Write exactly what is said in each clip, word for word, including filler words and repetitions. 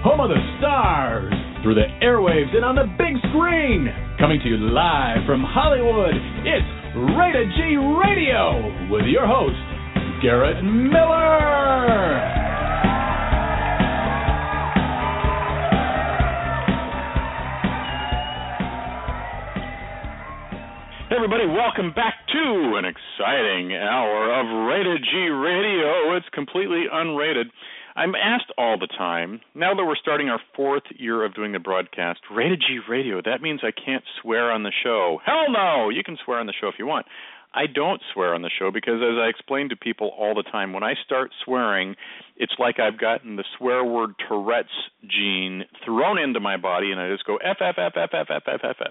home of the stars, through the airwaves and on the big screen. Coming to you live from Hollywood, it's Rated G Radio with your host, Garrett Miller. Hey everybody, welcome back to an exciting hour of Rated G Radio. It's completely unrated. I'm asked all the time, now that we're starting our fourth year of doing the broadcast, Rated G Radio, that means I can't swear on the show. Hell no! You can swear on the show if you want. I don't swear on the show because, as I explain to people all the time, when I start swearing, it's like I've gotten the swear word Tourette's gene thrown into my body, and I just go F, F, F, F, F, F, F, F, F.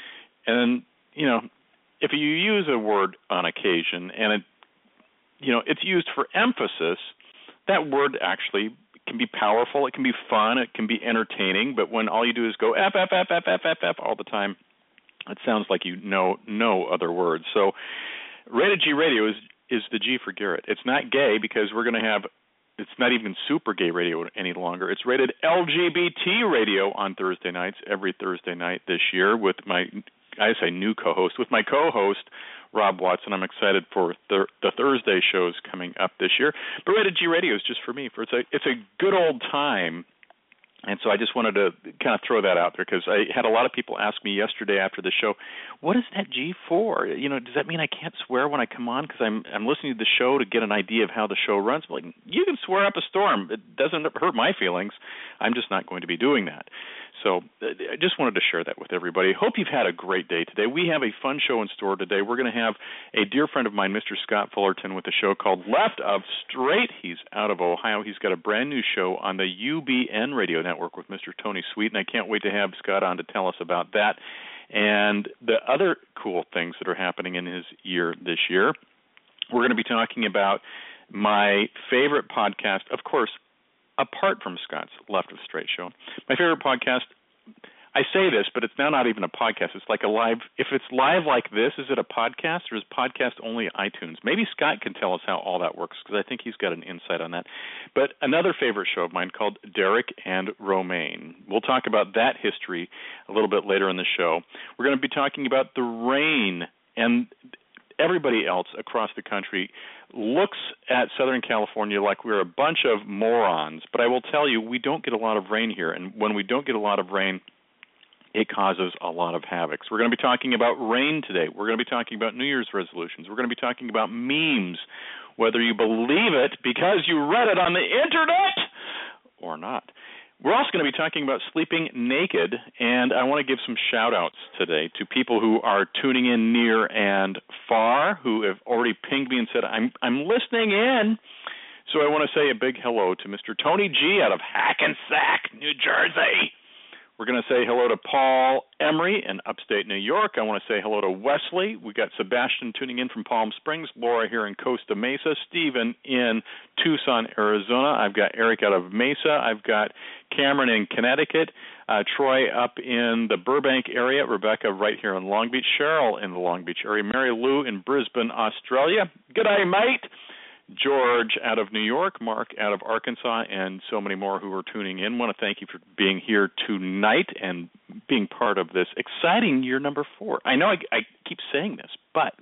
And, you know, if you use a word on occasion and it, you know, it's used for emphasis, that word actually can be powerful, it can be fun, it can be entertaining, but when all you do is go F, F, F, F, F, F, F all the time, it sounds like you know no other words. So Rated G Radio is, is the G for Garrett. It's not gay because we're going to have, it's not even super gay radio any longer. It's rated L G B T radio on Thursday nights, every Thursday night this year with my, I say new co-host, with my co-host, Rob Watson. I'm excited for th- the Thursday shows coming up this year. But Rated G Radio is just for me. For it's a, it's a good old time. And so I just wanted to kind of throw that out there because I had a lot of people ask me yesterday after the show, what is that G for? You know, does that mean I can't swear when I come on because I'm I'm listening to the show to get an idea of how the show runs? I'm like, you can swear up a storm. It doesn't hurt my feelings. I'm just not going to be doing that. So I just wanted to share that with everybody. Hope you've had a great day today. We have a fun show in store today. We're going to have a dear friend of mine, Mister Scott Fullerton, with a show called Left of Straight. He's out of Ohio. He's got a brand new show on the U B N radio network with Mister Tony Sweet, and I can't wait to have Scott on to tell us about that and the other cool things that are happening in his year this year. We're going to be talking about my favorite podcast, of course, apart from Scott's Left of Straight show. My favorite podcast, I say this, but it's now not even a podcast. It's like a live, if it's live like this, is it a podcast or is podcast only iTunes? Maybe Scott can tell us how all that works because I think he's got an insight on that. But another favorite show of mine called Derek and Romaine. We'll talk about that history a little bit later in the show. We're going to be talking about the rain, and everybody else across the country looks at Southern California like we're a bunch of morons. But I will tell you, we don't get a lot of rain here. And when we don't get a lot of rain, it causes a lot of havoc. So we're going to be talking about rain today. We're going to be talking about New Year's resolutions. We're going to be talking about memes, whether you believe it because you read it on the internet or not. We're also going to be talking about sleeping naked, and I want to give some shout-outs today to people who are tuning in near and far, who have already pinged me and said, I'm I'm listening in. So I want to say a big hello to Mister Tony G. out of Hackensack, New Jersey. We're going to say hello to Paul Emery in upstate New York. I want to say hello to Wesley. We got Sebastian tuning in from Palm Springs, Laura here in Costa Mesa, Stephen in Tucson, Arizona. I've got Eric out of Mesa. I've got Cameron in Connecticut, uh, Troy up in the Burbank area, Rebecca right here in Long Beach, Cheryl in the Long Beach area, Mary Lou in Brisbane, Australia. G'day, mate. George out of New York, Mark out of Arkansas, and so many more who are tuning in. I want to thank you for being here tonight and being part of this exciting year number four. I know I, I keep saying this, but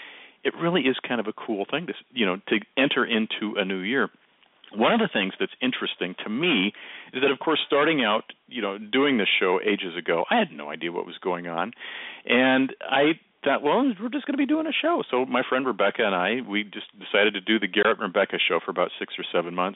it really is kind of a cool thing to, you know, to enter into a new year. One of the things that's interesting to me is that, of course, starting out, you know, doing this show ages ago, I had no idea what was going on, and I thought, well, we're just going to be doing a show. So my friend Rebecca and I, we just decided to do the Garrett and Rebecca show for about six or seven months,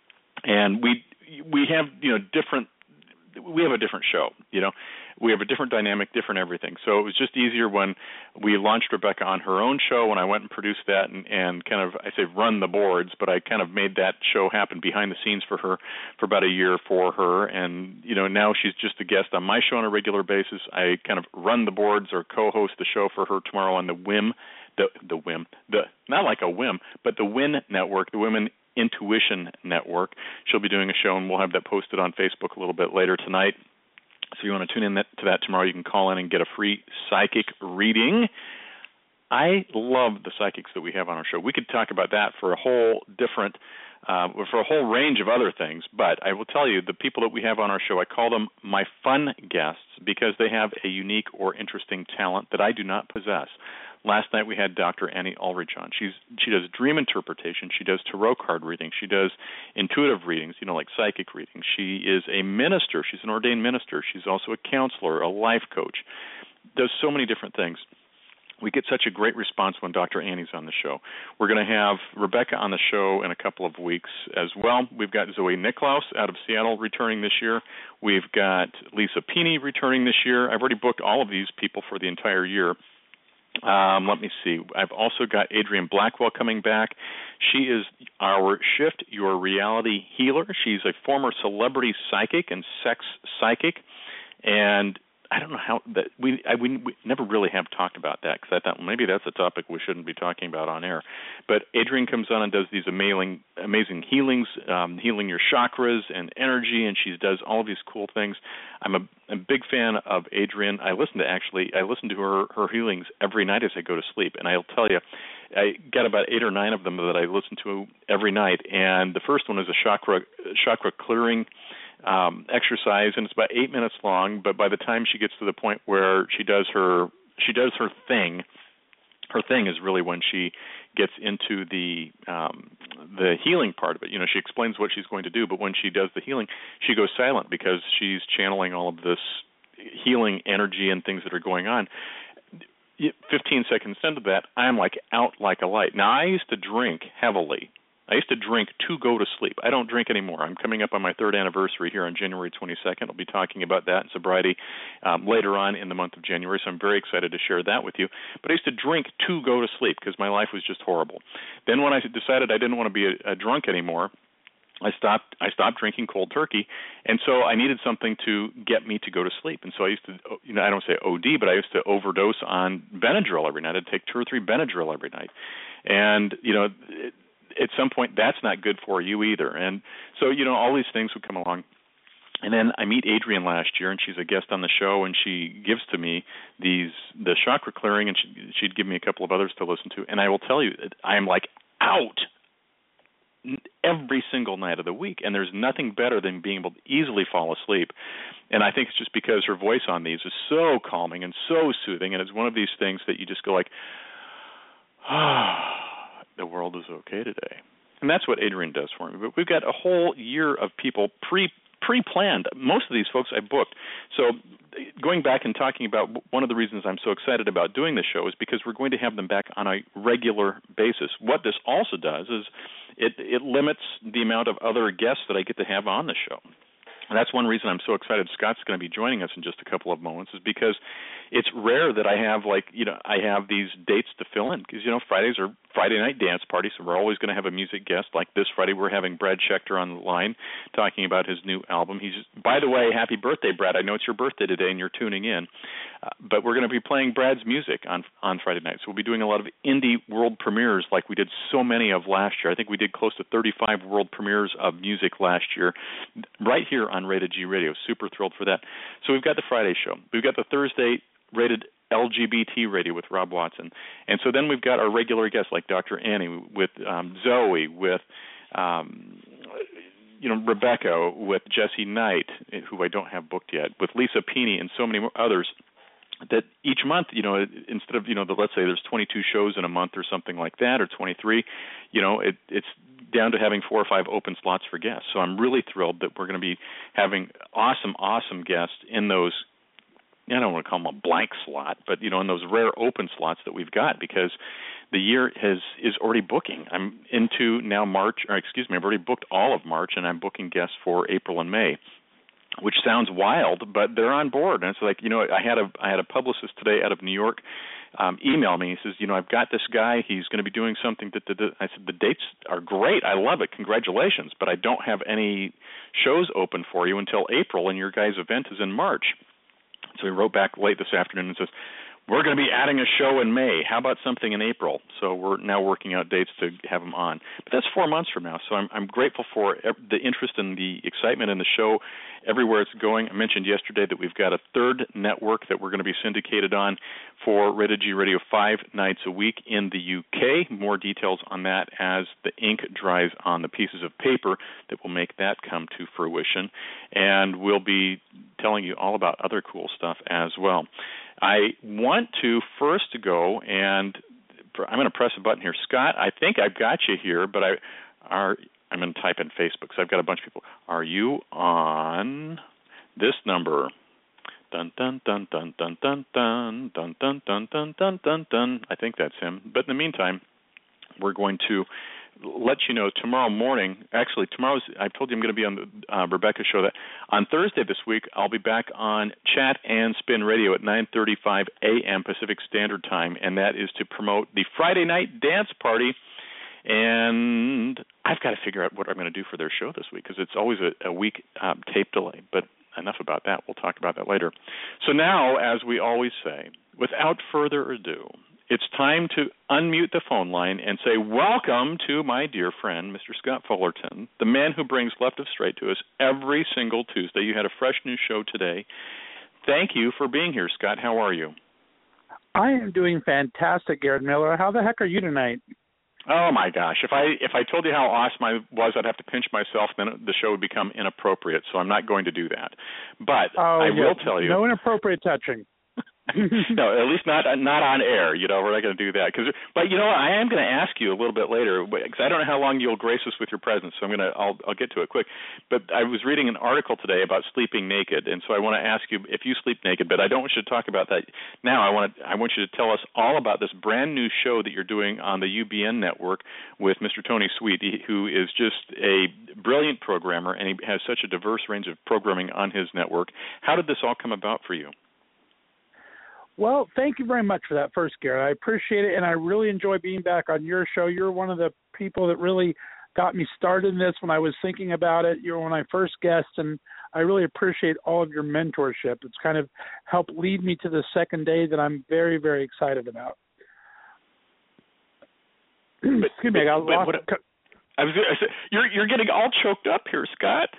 and we we have, you know, different. We have a different show, you know. We have a different dynamic, different everything. So it was just easier when we launched Rebecca on her own show, when I went and produced that and, and kind of, I say run the boards, but I kind of made that show happen behind the scenes for her for about a year for her. And, you know, now she's just a guest on my show on a regular basis. I kind of run the boards or co-host the show for her tomorrow on the Whim, the, the Whim, the not like a whim, but the Win Network, the Women Intuition Network. She'll be doing a show, and we'll have that posted on Facebook a little bit later tonight. So if you want to tune in that, to that tomorrow, you can call in and get a free psychic reading. I love the psychics that we have on our show. We could talk about that for a whole different uh, for a whole range of other things. But I will tell you, the people that we have on our show, I call them my fun guests because they have a unique or interesting talent that I do not possess. Last night we had Doctor Annie Ulrich on. She's she does dream interpretation. She does tarot card reading. She does intuitive readings, you know, like psychic readings. She is a minister. She's an ordained minister. She's also a counselor, a life coach. Does so many different things. We get such a great response when Doctor Annie's on the show. We're going to have Rebecca on the show in a couple of weeks as well. We've got Zoe Niklaus out of Seattle returning this year. We've got Lisa Pini returning this year. I've already booked all of these people for the entire year. Um, let me see. I've also got Adrienne Blackwell coming back. She is our Shift Your Reality healer. She's a former celebrity psychic and sex psychic, and I don't know how that we I we, we never really have talked about that because I thought well, maybe that's a topic we shouldn't be talking about on air. But Adrienne comes on and does these amazing amazing healings, um, healing your chakras and energy, and she does all of these cool things. I'm a, a big fan of Adrienne. I listen to actually I listen to her her healings every night as I go to sleep, and I'll tell you, I got about eight or nine of them that I listen to every night. And the first one is a chakra chakra clearing Um, exercise, and it's about eight minutes long. But by the time she gets to the point where she does her she does her thing, her thing is really when she gets into the um, the healing part of it. You know, she explains what she's going to do, but when she does the healing, she goes silent because she's channeling all of this healing energy and things that are going on. Fifteen seconds into that, I'm like out like a light. Now, I used to drink heavily. I used to drink to go to sleep. I don't drink anymore. I'm coming up on my third anniversary here on January twenty-second. I'll be talking about that in sobriety um, later on in the month of January, so I'm very excited to share that with you. But I used to drink to go to sleep because my life was just horrible. Then when I decided I didn't want to be a, a drunk anymore, I stopped I stopped drinking cold turkey, and so I needed something to get me to go to sleep. And so I used to, you know, I don't say O D, but I used to overdose on Benadryl every night. I'd take two or three Benadryl every night. And, you know, it, at some point, that's not good for you either. And so, you know, all these things would come along. And then I meet Adrienne last year, and she's a guest on the show, and she gives to me these the chakra clearing, and she, she'd give me a couple of others to listen to. And I will tell you, I am like out every single night of the week, and there's nothing better than being able to easily fall asleep. And I think it's just because her voice on these is so calming and so soothing, and it's one of these things that you just go like, ah, the world is okay today. And that's what Adrienne does for me. But we've got a whole year of people pre, pre-planned. Most of these folks I booked. So going back and talking about one of the reasons I'm so excited about doing this show is because we're going to have them back on a regular basis. What this also does is it, it limits the amount of other guests that I get to have on the show. And that's one reason I'm so excited Scott's going to be joining us in just a couple of moments is because it's rare that I have, like, you know, I have these dates to fill in because, you know, Fridays are Friday night dance parties, so we're always going to have a music guest. Like this Friday, we're having Brad Schechter on the line talking about his new album. He's just, by the way, happy birthday, Brad. I know it's your birthday today and you're tuning in, uh, but we're going to be playing Brad's music on on Friday night. So we'll be doing a lot of indie world premieres like we did so many of last year. I think we did close to thirty-five world premieres of music last year right here on Rated G Radio. Super thrilled for that. So we've got the Friday show. We've got the Thursday Rated L G B T Radio with Rob Watson. And so then we've got our regular guests like Doctor Annie, with um, Zoe, with um, you know Rebecca, with Jesse Knight, who I don't have booked yet, with Lisa Pini, and so many more others. That each month, you know, instead of, you know, the, let's say there's twenty-two shows in a month or something like that, or twenty-three, you know, it, it's down to having four or five open slots for guests. So I'm really thrilled that we're going to be having awesome, awesome guests in those, I don't want to call them a blank slot, but, you know, in those rare open slots that we've got, because the year has is already booking. I'm into now March, or excuse me, I've already booked all of March, and I'm booking guests for April and May, which sounds wild, but they're on board. And it's like, you know, I had a I had a publicist today out of New York um, email me. He says, you know, I've got this guy. He's going to be doing something. That, that, that. I said, the dates are great. I love it. Congratulations. But I don't have any shows open for you until April, and your guy's event is in March. So he wrote back late this afternoon and says, we're going to be adding a show in May. How about something in April? So we're now working out dates to have them on. But that's four months from now. So I'm, I'm grateful for the interest and the excitement in the show everywhere it's going. I mentioned yesterday that we've got a third network that we're going to be syndicated on for Rated G Radio five nights a week in the U K. More details on that as the ink dries on the pieces of paper that will make that come to fruition. And we'll be telling you all about other cool stuff as well. I want to first go, and I'm going to press a button here. Scott, I think I've got you here, but I are I'm going to type in Facebook, so I've got a bunch of people. Are you on this number? Dun, dun, dun, dun, dun, dun, dun, dun, dun, dun, dun, dun, dun, dun. I think that's him. But in the meantime, we're going to let you know tomorrow morning. Actually, tomorrow's, I told you I'm going to be on the uh, Rebecca show. That on Thursday this week, I'll be back on Chat and Spin Radio at nine thirty-five a.m. Pacific Standard Time, and that is to promote the Friday night dance party. And I've got to figure out what I'm going to do for their show this week, because it's always a, a week um, tape delay. But enough about that. We'll talk about that later. So now, as we always say, without further ado, it's time to unmute the phone line and say welcome to my dear friend, Mister Scott Fullerton, the man who brings Left of Straight to us every single Tuesday. You had a fresh new show today. Thank you for being here, Scott. How are you? I am doing fantastic, Garrett Miller. How the heck are you tonight? Oh, my gosh. If I if I told you how awesome I was, I'd have to pinch myself, then the show would become inappropriate, so I'm not going to do that. But oh, I yes. will tell you. No inappropriate touching. No, at least not not on air. You know, we're not going to do that. Cause, but you know, what? I am going to ask you a little bit later, because I don't know how long you'll grace us with your presence. So I'm going to I'll I'll get to it quick. But I was reading an article today about sleeping naked, and so I want to ask you if you sleep naked. But I don't want you to talk about that now. I want to I want you to tell us all about this brand new show that you're doing on the U B N network with Mister Tony Sweet, who is just a brilliant programmer, and he has such a diverse range of programming on his network. How did this all come about for you? Well, thank you very much for that first, Garrett. I appreciate it, and I really enjoy being back on your show. You're one of the people that really got me started in this when I was thinking about it. You're one of my first guests, and I really appreciate all of your mentorship. It's kind of helped lead me to the second day that I'm very, very excited about. But, Excuse me, I got but, lost. What, I was, I said, you're, you're getting all choked up here, Scott.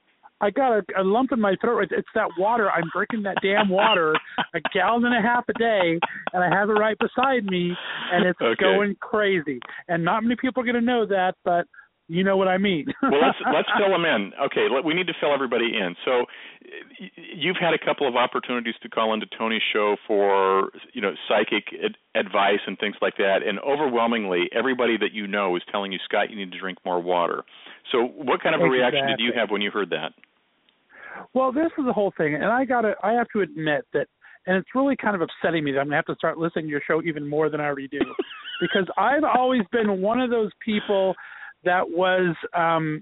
I got a, a lump in my throat. It's that water. I'm drinking that damn water, a gallon and a half a day, and I have it right beside me, and it's okay. Going crazy. And not many people are going to know that, but you know what I mean. Well, let's let's fill them in. Okay, let, we need to fill everybody in. So you've had a couple of opportunities to call into Tony's show for, you know, psychic ad- advice and things like that, and overwhelmingly, everybody that you know is telling you, Scott, you need to drink more water. So what kind of a exactly. reaction did you have when you heard that? Well, this is the whole thing, and I got to I have to admit that, and it's really kind of upsetting me that I'm going to have to start listening to your show even more than I already do, because I've always been one of those people that was um,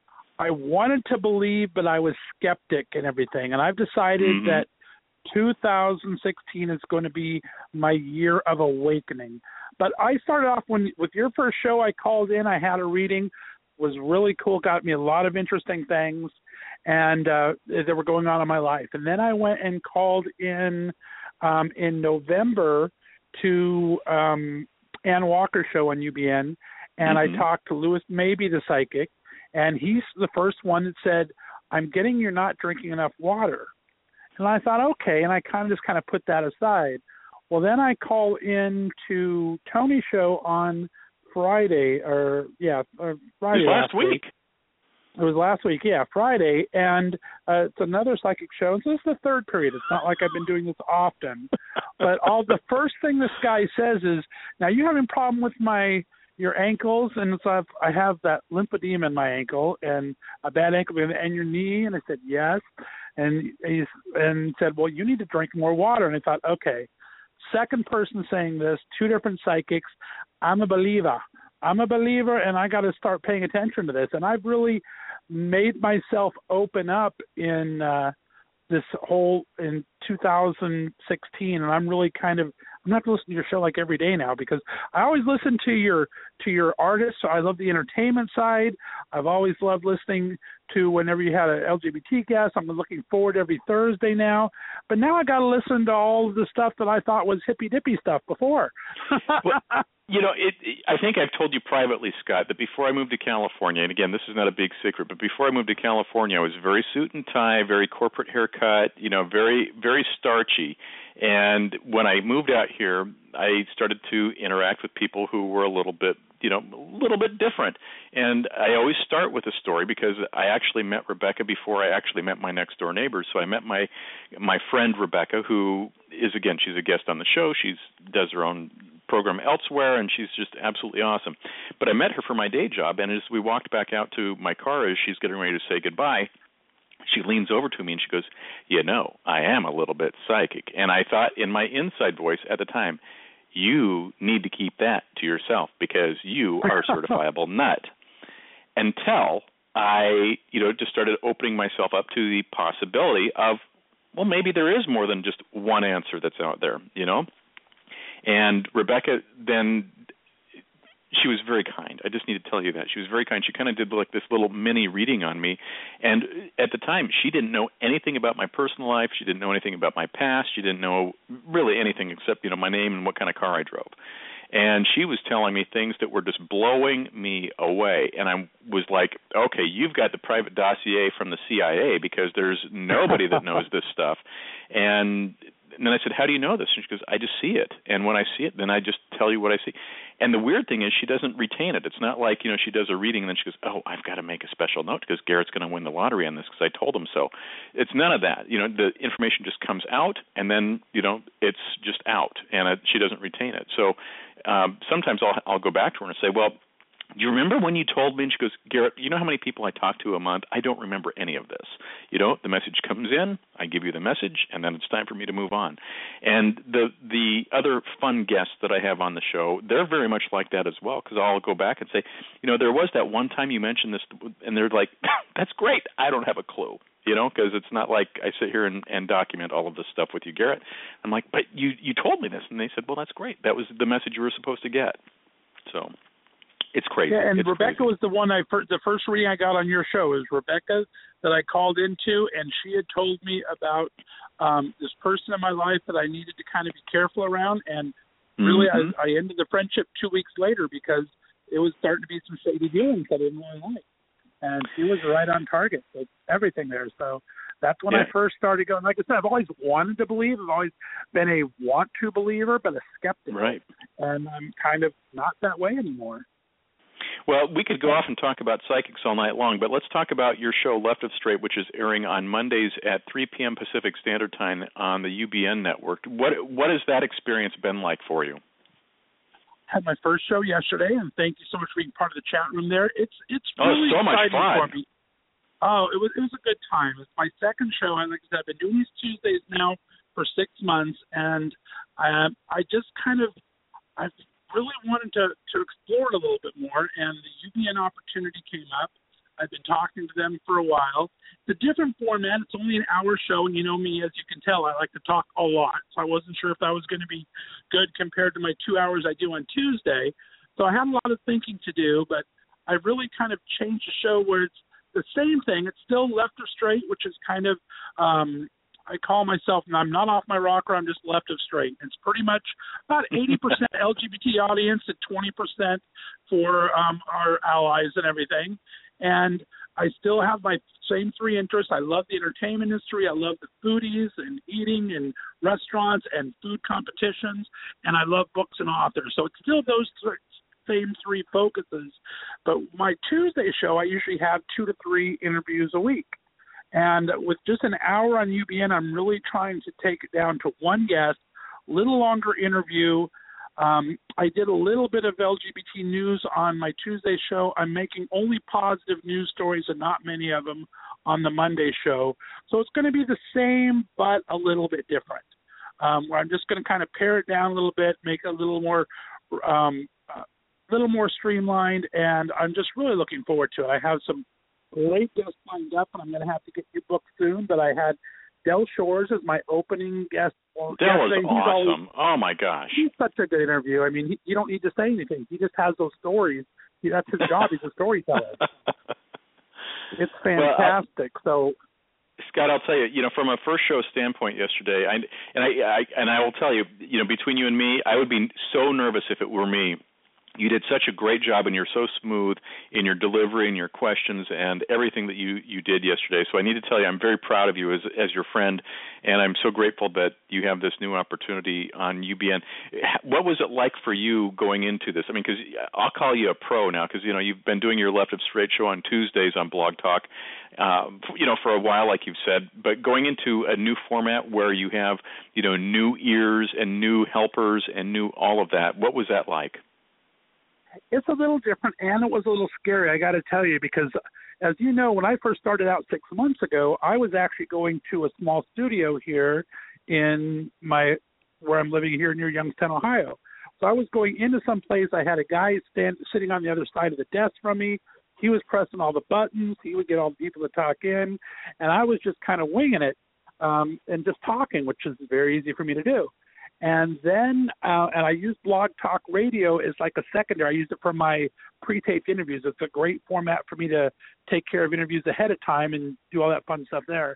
I wanted to believe, but I was skeptic and everything, and I've decided mm-hmm. that two thousand sixteen is going to be my year of awakening. But I started off when with your first show. I called in, I had a reading, was really cool, got me a lot of interesting things, and uh, that were going on in my life. And then I went and called in um, in November to um, Ann Walker's show on U B N, and mm-hmm. I talked to Louis Maybe, the psychic, and he's the first one that said, I'm getting you're not drinking enough water. And I thought, okay, and I kind of just kind of put that aside. Well, then I call in to Tony's show on Friday, or, yeah, or Friday last, last week. week. It was last week, yeah, Friday, and uh, it's another psychic show. And so this is the third period. It's not like I've been doing this often. But all the first thing this guy says is, now you having a problem with my your ankles? And it's like, I have that lymphedema in my ankle and a bad ankle, and your knee? And I said, yes. And he and said, well, you need to drink more water. And I thought, okay, second person saying this, two different psychics. I'm a believer. I'm a believer, and I got to start paying attention to this. And I've really made myself open up in uh, this whole in two thousand sixteen, and I'm really kind of I'm gonna have to listen to your show like every day now because I always listen to your to your artists. So I love the entertainment side. I've always loved listening to whenever you had an L G B T guest. I'm looking forward every Thursday now. But now I got to listen to all of the stuff that I thought was hippy dippy stuff before. Well, you know, it, it, I think I've told you privately, Scott, that before I moved to California, and again, this is not a big secret, but before I moved to California, I was very suit and tie, very corporate haircut, you know, very, very starchy. And when I moved out here, I started to interact with people who were a little bit, you know, a little bit different. And I always start with a story because I actually met Rebecca before I actually met my next door neighbors. So I met my my friend Rebecca, who is, again, she's a guest on the show. She does her own program elsewhere, and she's just absolutely awesome. But I met her for my day job, and as we walked back out to my car as she's getting ready to say goodbye, she leans over to me and she goes, you know, I am a little bit psychic. And I thought in my inside voice at the time, you need to keep that to yourself because you are a certifiable nut. Until I, you know, just started opening myself up to the possibility of, well, maybe there is more than just one answer that's out there, you know? And Rebecca then, she was very kind. I just need to tell you that. She was very kind. She kind of did like this little mini reading on me. And at the time, she didn't know anything about my personal life. She didn't know anything about my past. She didn't know really anything except, you know, my name and what kind of car I drove. And she was telling me things that were just blowing me away. And I was like, okay, you've got the private dossier from the C I A because there's nobody that knows this stuff. And And then I said, how do you know this? And she goes, I just see it. And when I see it, then I just tell you what I see. And the weird thing is she doesn't retain it. It's not like, you know, she does a reading and then she goes, oh, I've got to make a special note because Garrett's going to win the lottery on this because I told him so. It's none of that. You know, the information just comes out and then, you know, it's just out. And it, she doesn't retain it. So um, sometimes I'll, I'll go back to her and say, well, do you remember when you told me? And she goes, Garrett, you know how many people I talk to a month? I don't remember any of this. You know, the message comes in, I give you the message, and then it's time for me to move on. And the the other fun guests that I have on the show, they're very much like that as well, because I'll go back and say, you know, there was that one time you mentioned this, and they're like, that's great. I don't have a clue. You know, because it's not like I sit here and, and document all of this stuff with you, Garrett. I'm like, but you, you told me this. And they said, well, that's great. That was the message you were supposed to get. So it's crazy. Yeah, and it's Rebecca crazy. was the one I first, the first reading I got on your show is Rebecca that I called into, and she had told me about um, this person in my life that I needed to kind of be careful around, and really mm-hmm. I, I ended the friendship two weeks later because it was starting to be some shady dealings I didn't really like, and she was right on target with everything there. So that's when yeah. I first started going. Like I said, I've always wanted to believe. I've always been a want-to believer, but a skeptic. Right. And I'm kind of not that way anymore. Well, we could go off and talk about psychics all night long, but let's talk about your show, Left of Straight, which is airing on Mondays at three p.m. Pacific Standard Time on the U B N network. What what has that experience been like for you? I had my first show yesterday, and thank you so much for being part of the chat room there. It's it's oh, really so much exciting fun. for me. Oh, it was it was a good time. It's my second show, and like I said, I've been doing these Tuesdays now for six months, and I I just kind of I've really wanted to, to explore it a little bit more, and the U B N opportunity came up. I've been talking to them for a while. It's a different format. It's only an hour show, and you know me, as you can tell, I like to talk a lot. So I wasn't sure if that was going to be good compared to my two hours I do on Tuesday. So I had a lot of thinking to do, but I've really kind of changed the show where it's the same thing. It's still Left of Straight, which is kind of um, – I call myself, and I'm not off my rocker, I'm just left of straight. It's pretty much about eighty percent L G B T audience and twenty percent for um, our allies and everything. And I still have my same three interests. I love the entertainment industry. I love the foodies and eating and restaurants and food competitions. And I love books and authors. So it's still those th- same three focuses. But my Tuesday show, I usually have two to three interviews a week. And with just an hour on U B N, I'm really trying to take it down to one guest, a little longer interview. Um, I did a little bit of L G B T news on my Tuesday show. I'm making only positive news stories and not many of them on the Monday show. So it's going to be the same, but a little bit different, um, where I'm just going to kind of pare it down a little bit, make it a little more um, a little more streamlined, and I'm just really looking forward to it. I have some great guests lined up, and I'm going to have to get your book soon, but I had Del Shores is my opening guest. Well, Del was he's awesome. Always, oh, my gosh. He's such a good interview. I mean, he, you don't need to say anything. He just has those stories. He, that's his job. He's a storyteller. It's fantastic. Well, I, so, Scott, I'll tell you, you know, from a first show standpoint yesterday, I, and I, I and I will tell you, you know, between you and me, I would be so nervous if it were me. You did such a great job, and you're so smooth in your delivery and your questions and everything that you, you did yesterday. So I need to tell you, I'm very proud of you as as your friend, and I'm so grateful that you have this new opportunity on U B N. What was it like for you going into this? I mean, because I'll call you a pro now, because you know you've been doing your Left of Straight show on Tuesdays on Blog Talk, uh, you know, for a while, like you've said. But going into a new format where you have, you know, new ears and new helpers and new all of that, what was that like? It's a little different, and it was a little scary, I got to tell you, because as you know, when I first started out six months ago, I was actually going to a small studio here in my where I'm living here near Youngstown, Ohio. So I was going into some place. I had a guy stand sitting on the other side of the desk from me. He was pressing all the buttons. He would get all the people to talk in, and I was just kind of winging it um, and just talking, which is very easy for me to do. And then, uh, and I used Blog Talk Radio as like a secondary. I used it for my pre-taped interviews. It's a great format for me to take care of interviews ahead of time and do all that fun stuff there.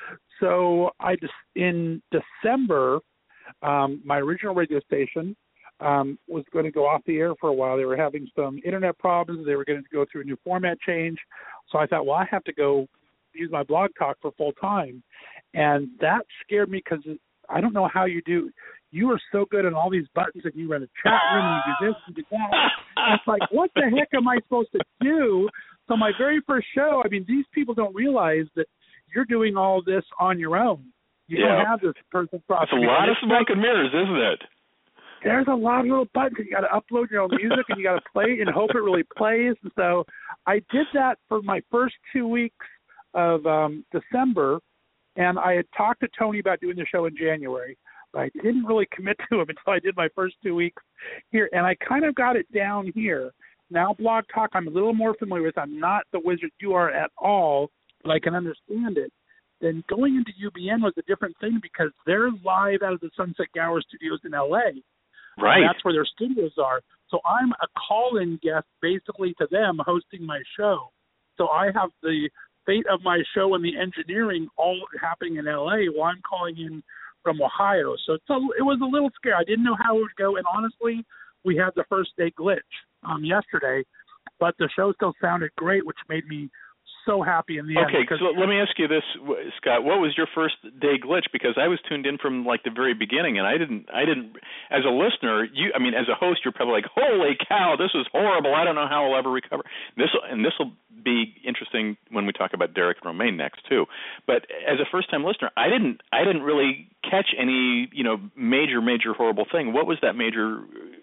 So I just, in December, um, my original radio station um, was going to go off the air for a while. They were having some internet problems. They were going to go through a new format change. So I thought, well, I have to go use my Blog Talk for full time. And that scared me because I don't know how you do. You are so good on all these buttons, and you run a chat room, and you do this, and you do that. And it's like, what the heck am I supposed to do? So my very first show, I mean, these people don't realize that you're doing all this on your own. You yeah. don't have this person process. It's a lot of smoke and mirrors, isn't it? There's a lot of little buttons. You got to upload your own music, and you got to play it and hope it really plays. And so I did that for my first two weeks of um, December, and I had talked to Tony about doing the show in January. I didn't really commit to him until I did my first two weeks here, and I kind of got it down here. Now Blog Talk I'm a little more familiar with. I'm not the wizard you are at all, but I can understand it. Then going into U B N was a different thing because they're live out of the Sunset Gower Studios in L A. Right. And that's where their studios are. So I'm a call-in guest basically to them hosting my show. So I have the fate of my show and the engineering all happening in L A while I'm calling in from Ohio. So it's a, it was a little scary. I didn't know how it would go. And honestly, we had the first day glitch um, yesterday, but the show still sounded great, which made me so happy in the okay, end. Okay, so let me ask you this, Scott. What was your first day glitch? Because I was tuned in from like the very beginning, and I didn't, I didn't, as a listener, you, I mean, as a host, you're probably like, holy cow, this was horrible. I don't know how I'll ever recover. This, and this will be interesting when we talk about Derek and Romaine next too. But as a first-time listener, I didn't, I didn't really catch any, you know, major, major horrible thing. What was that major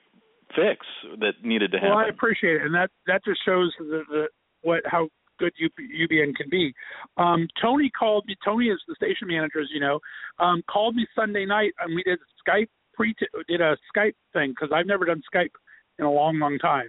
fix that needed to happen? Well, I appreciate it, and that that just shows the, the what how. good U B N can be. Um, Tony called me. Tony is the station manager, as you know. Um, called me Sunday night, and we did Skype pre did a Skype thing because I've never done Skype in a long, long time.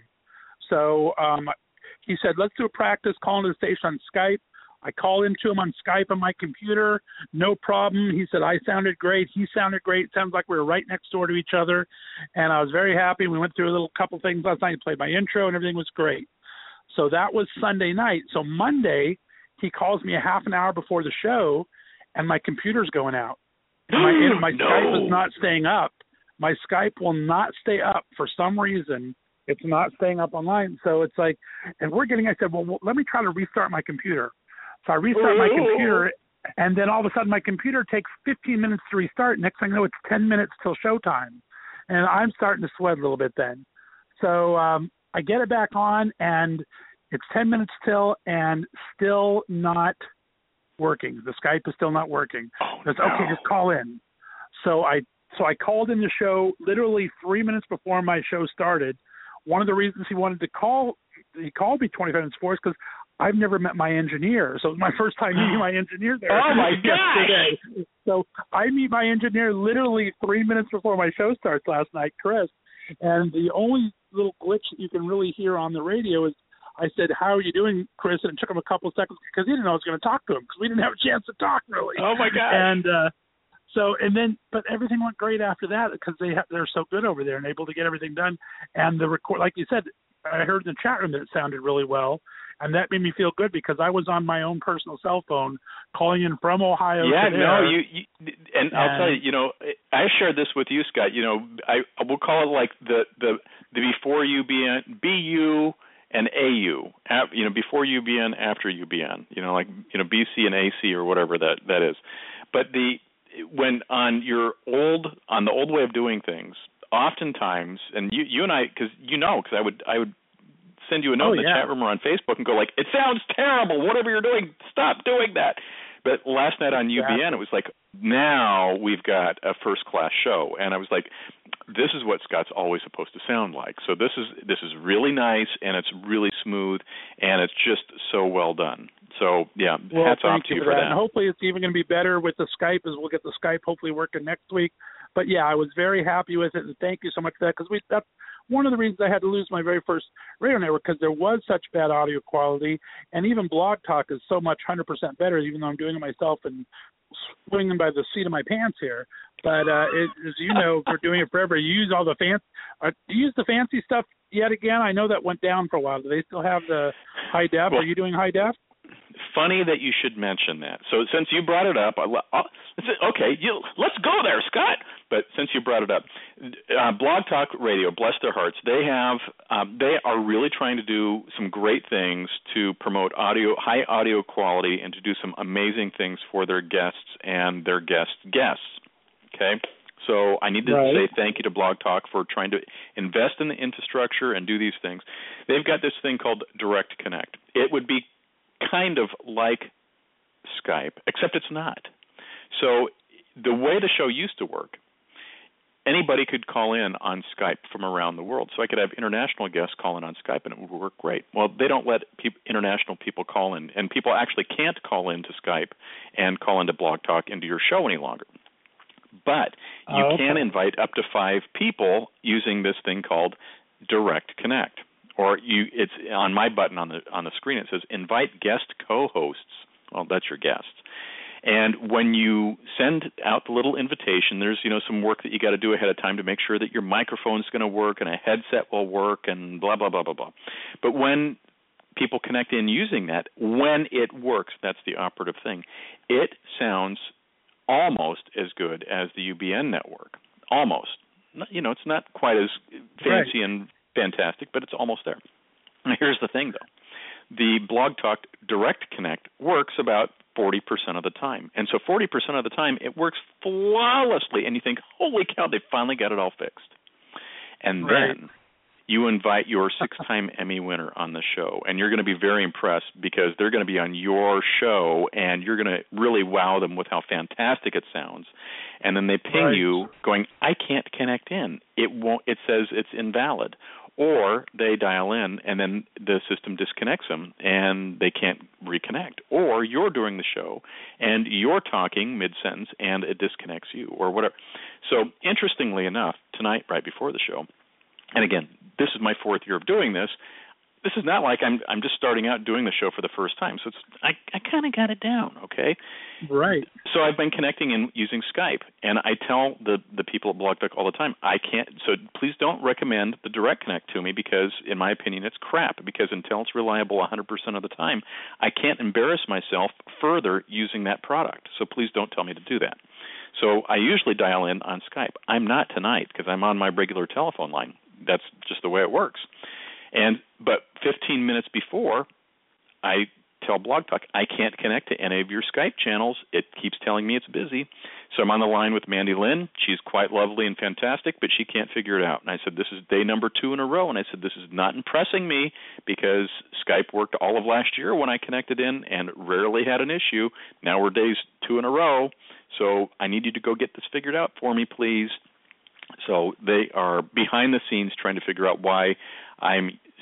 So um, he said, "Let's do a practice calling to the station on Skype." I called into him on Skype on my computer, no problem. He said I sounded great. He sounded great. It sounds like we were right next door to each other, and I was very happy. We went through a little couple things last night. Played my intro, and everything was great. So that was Sunday night. So Monday, he calls me a half an hour before the show, and my computer's going out. My, my no. Skype is not staying up. My Skype will not stay up for some reason. It's not staying up online. So it's like, and we're getting, I said, well, well let me try to restart my computer. So I restart my computer, and then all of a sudden my computer takes fifteen minutes to restart. Next thing I know, it's ten minutes till showtime. And I'm starting to sweat a little bit then. So um, I get it back on, and it's ten minutes till, and still not working. The Skype is still not working. Oh, It's no. okay, just call in. So I so I called in the show literally three minutes before my show started. One of the reasons he wanted to call, he called me twenty-five minutes before is because I've never met my engineer. So it was my first time meeting my engineer there. Oh, my gosh. So I meet my engineer literally three minutes before my show starts last night, Chris. And the only little glitch that you can really hear on the radio is I said, "How are you doing, Chris?" And it took him a couple of seconds because he didn't know I was going to talk to him because we didn't have a chance to talk really. Oh my God! And uh, so, and then, but everything went great after that because they ha- they're so good over there and able to get everything done. And the record, like you said, I heard in the chat room that it sounded really well. And that made me feel good because I was on my own personal cell phone calling in from Ohio. Yeah, to no, there. you, you and, and I'll tell you, you know, I shared this with you, Scott. You know, I we'll call it like the the the before U B N, B U and A U. You know, before U B N, after U B N. You know, like you know B C and A C or whatever that that is. But the when on your old on the old way of doing things, oftentimes, and you you and I, because you know, because I would I would. send you a note oh, in the yeah. chat room or on Facebook and go like, it sounds terrible. Whatever you're doing, stop doing that. But last night on exactly. U B N, it was like, now we've got a first-class show. And I was like, this is what Scott's always supposed to sound like. So this is this is really nice, and it's really smooth, and it's just so well done. So, yeah, well, hats off thank to you you for that. that. And hopefully it's even going to be better with the Skype as we'll get the Skype hopefully working next week. But, yeah, I was very happy with it, and thank you so much for that because we that's one of the reasons I had to lose my very first radio network because there was such bad audio quality, and even Blog Talk is so much one hundred percent better, even though I'm doing it myself and swinging by the seat of my pants here. But uh, it, as you know, we're doing it forever. You use all the fancy. Uh, do you use the fancy stuff yet again? I know that went down for a while. Do they still have the high def? Well, Are you doing high def? Funny that you should mention that. So since you brought it up, I'll, I'll, okay, you, let's go there, Scott. But since you brought it up, uh, Blog Talk Radio, bless their hearts, they have um, they are really trying to do some great things to promote audio, high audio quality, and to do some amazing things for their guests and their guest guests. Okay. So I need to right. say thank you to Blog Talk for trying to invest in the infrastructure and do these things. They've got this thing called Direct Connect. It would be kind of like Skype, except it's not. So the way the show used to work, anybody could call in on Skype from around the world. So I could have international guests call in on Skype, and it would work great. Well, they don't let pe- international people call in, and people actually can't call into Skype and call into Blog Talk into your show any longer. But you oh, okay. can invite up to five people using this thing called Direct Connect. Or you, it's on my button on the on the screen. It says invite guest co-hosts. Well, that's your guests. And when you send out the little invitation, there's you know some work that you got to do ahead of time to make sure that your microphone's going to work and a headset will work and blah blah blah blah blah. But when people connect in using that, when it works, that's the operative thing. It sounds almost as good as the U B N network. Almost. You know, it's not quite as fancy right. and fantastic, but it's almost there. Now, here's the thing, though. The Blog Talk Direct Connect works about forty percent of the time. And so forty percent of the time, it works flawlessly, and you think, holy cow, they finally got it all fixed. And right. then you invite your six-time Emmy winner on the show, and you're going to be very impressed because they're going to be on your show, and you're going to really wow them with how fantastic it sounds. And then they ping right. you going, I can't connect in. It won't. It says it's invalid. Or they dial in, and then the system disconnects them, and they can't reconnect. Or you're doing the show, and you're talking mid-sentence, and it disconnects you, or whatever. So interestingly enough, tonight, right before the show, and again, this is my fourth year of doing this, this is not like I'm I'm just starting out doing the show for the first time. So it's I, I kind of got it down, okay? Right. So I've been connecting in using Skype, and I tell the, the people at Blog Talk all the time, I can't, so please don't recommend the Direct Connect to me because, in my opinion, it's crap because until it's reliable one hundred percent of the time, I can't embarrass myself further using that product. So please don't tell me to do that. So I usually dial in on Skype. I'm not tonight because I'm on my regular telephone line. That's just the way it works. And but fifteen minutes before, I tell Blog Talk, I can't connect to any of your Skype channels. It keeps telling me it's busy. So I'm on the line with Mandy Lynn. She's quite lovely and fantastic, but she can't figure it out. And I said, this is day number two in a row. And I said, this is not impressing me because Skype worked all of last year when I connected in and rarely had an issue. Now we're days two in a row. So I need you to go get this figured out for me, please. So they are behind the scenes trying to figure out why I'm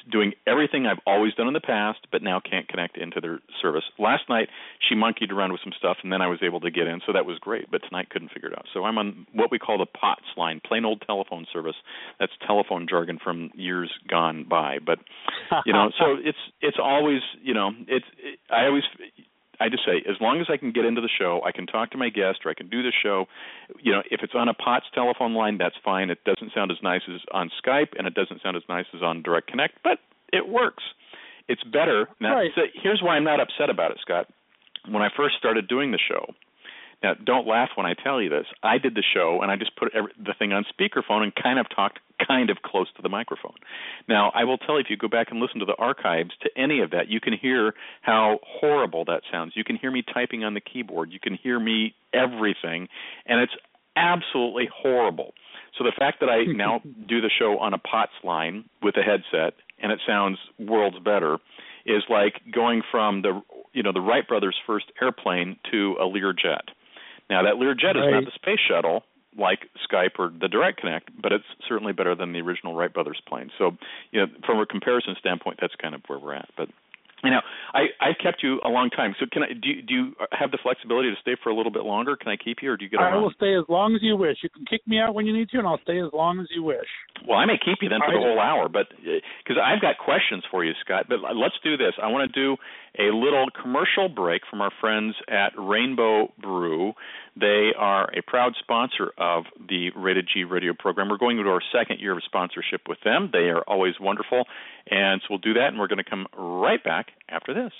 doing everything I've always done in the past, but now can't connect into their service. Last night, she monkeyed around with some stuff, and then I was able to get in, so that was great, but tonight couldn't figure it out. So I'm on what we call the P O T S line, plain old telephone service. That's telephone jargon from years gone by. But, you know, so it's it's always, you know, it's it, I always – I just say, as long as I can get into the show, I can talk to my guest or I can do the show. You know, if it's on a P O T S telephone line, that's fine. It doesn't sound as nice as on Skype, and it doesn't sound as nice as on Direct Connect, but it works. It's better. Now, right. so here's why I'm not upset about it, Scott. When I first started doing the show, now don't laugh when I tell you this, I did the show, and I just put every, the thing on speakerphone and kind of talked kind of close to the microphone. Now, I will tell you, if you go back and listen to the archives to any of that, you can hear how horrible that sounds. You can hear me typing on the keyboard. You can hear me everything, and it's absolutely horrible. So the fact that I now do the show on a P O T S line with a headset, and it sounds worlds better, is like going from the, you know, the Wright brothers' first airplane to a Learjet. Now, that Learjet right. is not the space shuttle like Skype or the Direct Connect, but it's certainly better than the original Wright brothers plane. So, you know, from a comparison standpoint, that's kind of where we're at. But, you know, I, I've kept you a long time. So can I, do, you, do you have the flexibility to stay for a little bit longer? Can I keep you, or do you get around? I will stay as long as you wish. You can kick me out when you need to, and I'll stay as long as you wish. Well, I may keep you then for the whole hour, but because I've got questions for you, Scott. But let's do this. I want to do a little commercial break from our friends at Rainbow Brew. They are a proud sponsor of the Rated G radio program. We're going into our second year of sponsorship with them. They are always wonderful, and so we'll do that, and we're going to come right back after this.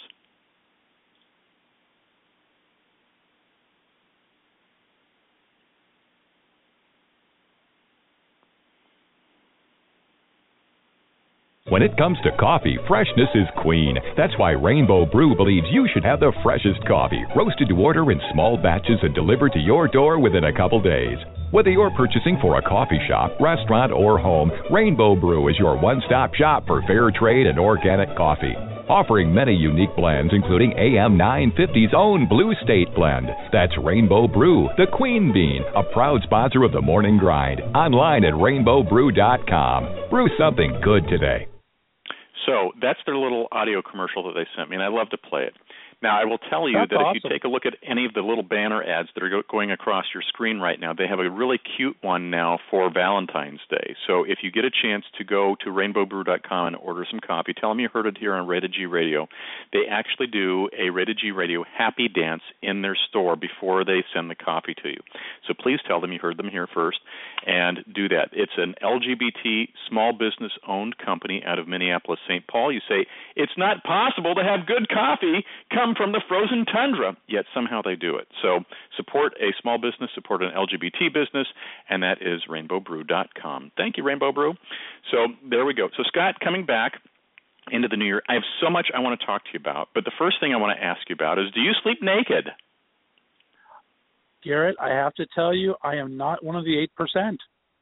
When it comes to coffee, freshness is queen. That's why Rainbow Brew believes you should have the freshest coffee, roasted to order in small batches and delivered to your door within a couple days. Whether you're purchasing for a coffee shop, restaurant, or home, Rainbow Brew is your one-stop shop for fair trade and organic coffee. Offering many unique blends, including A M nine fifty's own Blue State blend. That's Rainbow Brew, the Queen Bean, a proud sponsor of the Morning Grind. Online at rainbow brew dot com. Brew something good today. So that's their little audio commercial that they sent me, and I love to play it. Now, I will tell you That's that awesome. if you take a look at any of the little banner ads that are go- going across your screen right now, they have a really cute one now for Valentine's Day. So if you get a chance to go to rainbow brew dot com and order some coffee, tell them you heard it here on Rated G Radio. They actually do a Rated G Radio happy dance in their store before they send the coffee to you. So please tell them you heard them here first and do that. It's an L G B T small business-owned company out of Minneapolis, Saint Paul. You say, it's not possible to have good coffee come from the frozen tundra, yet somehow they do it. So support a small business, support an L G B T business, and that is rainbow brew dot com. Thank you, Rainbow Brew. So there we go. So, Scott, coming back into the new year, I have so much I want to talk to you about, but the first thing I want to ask you about is, do you sleep naked? Garrett, I have to tell you, I am not one of the eight percent.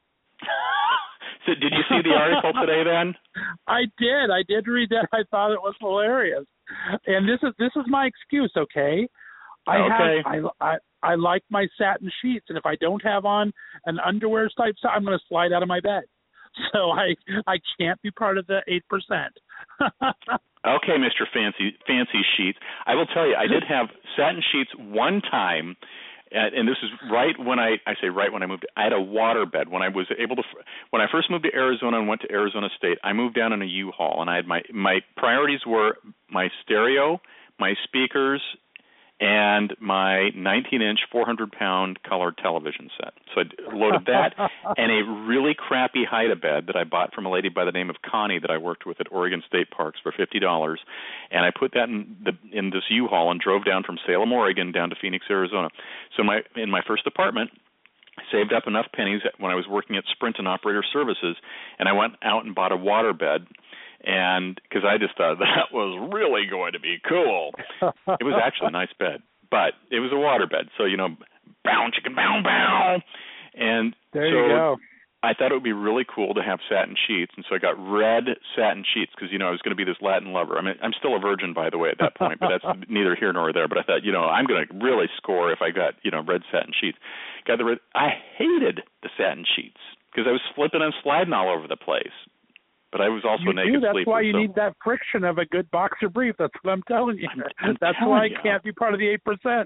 So did you see the article today then? I did. I did read that. I thought it was hilarious. And this is this is my excuse, okay? I okay. have I, I I like my satin sheets, and if I don't have on an underwear type, I'm going to slide out of my bed. So I I can't be part of the eight percent. Okay, Mister Fancy Fancy Sheets. I will tell you, I did have satin sheets one time. And this is right when I, I say right when I moved, I had a water bed. When I was able to, when I first moved to Arizona and went to Arizona State, I moved down in a U-Haul, and I had my, my priorities were my stereo, my speakers, and my nineteen-inch, four hundred pound color television set. So I loaded that and a really crappy hide-a-bed that I bought from a lady by the name of Connie that I worked with at Oregon State Parks for fifty dollars. And I put that in the in this U-Haul and drove down from Salem, Oregon, down to Phoenix, Arizona. So my in my first apartment, I saved up enough pennies when I was working at Sprint and Operator Services, and I went out and bought a water bed. And because I just thought that was really going to be cool. It was actually a nice bed, but it was a water bed. So, you know, bow, chicken, bow, bow. And there so you go. I thought it would be really cool to have satin sheets. And so I got red satin sheets because, you know, I was going to be this Latin lover. I mean, I'm still a virgin, by the way, at that point, but that's neither here nor there. But I thought, you know, I'm going to really score if I got, you know, red satin sheets. Got the red. I hated the satin sheets because I was slipping and sliding all over the place. but I was also you a naked do. That's sleeper. why you so. need that friction of a good boxer brief. That's what I'm telling you. I'm, I'm That's telling why you. I can't be part of the eight percent.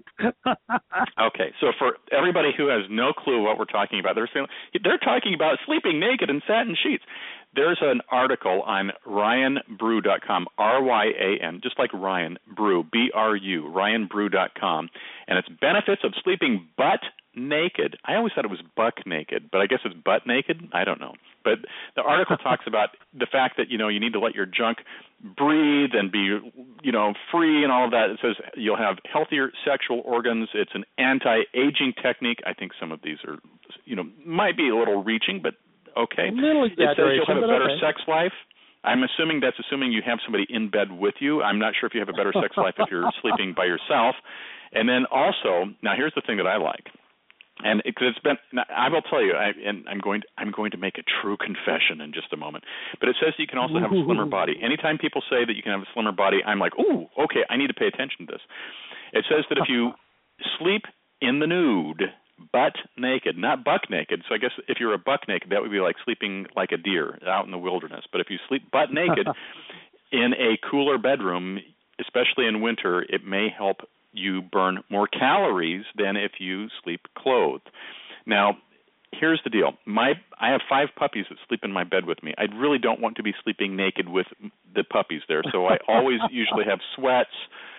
Okay, so for everybody who has no clue what we're talking about, they're saying they're talking about sleeping naked in satin sheets. There's an article on ryan brew dot com, R Y A N, just like Ryan Brew, B R U, ryan brew dot com, and it's benefits of sleeping butt naked. I always thought it was buck naked, but I guess it's butt naked. I don't know. But the article talks about the fact that, you know, you need to let your junk breathe and be, you know, free and all of that. It says you'll have healthier sexual organs. It's an anti-aging technique. I think some of these are, you know, might be a little reaching, but okay. A little exaggeration. It says you'll have a better okay. sex life. I'm assuming that's assuming you have somebody in bed with you. I'm not sure if you have a better sex life if you're sleeping by yourself. And then also, now here's the thing that I like. And because it, it's been, I will tell you, I, and I'm going, to, I'm going to make a true confession in just a moment. But it says you can also have a slimmer body. Anytime people say that you can have a slimmer body, I'm like, ooh, okay, I need to pay attention to this. It says that if you sleep in the nude, butt naked, not buck naked. So I guess if you're a buck naked, that would be like sleeping like a deer out in the wilderness. But if you sleep butt naked in a cooler bedroom, especially in winter, it may help you burn more calories than if you sleep clothed. Now, here's the deal. My I have five puppies that sleep in my bed with me. I really don't want to be sleeping naked with the puppies there, so I always usually have sweats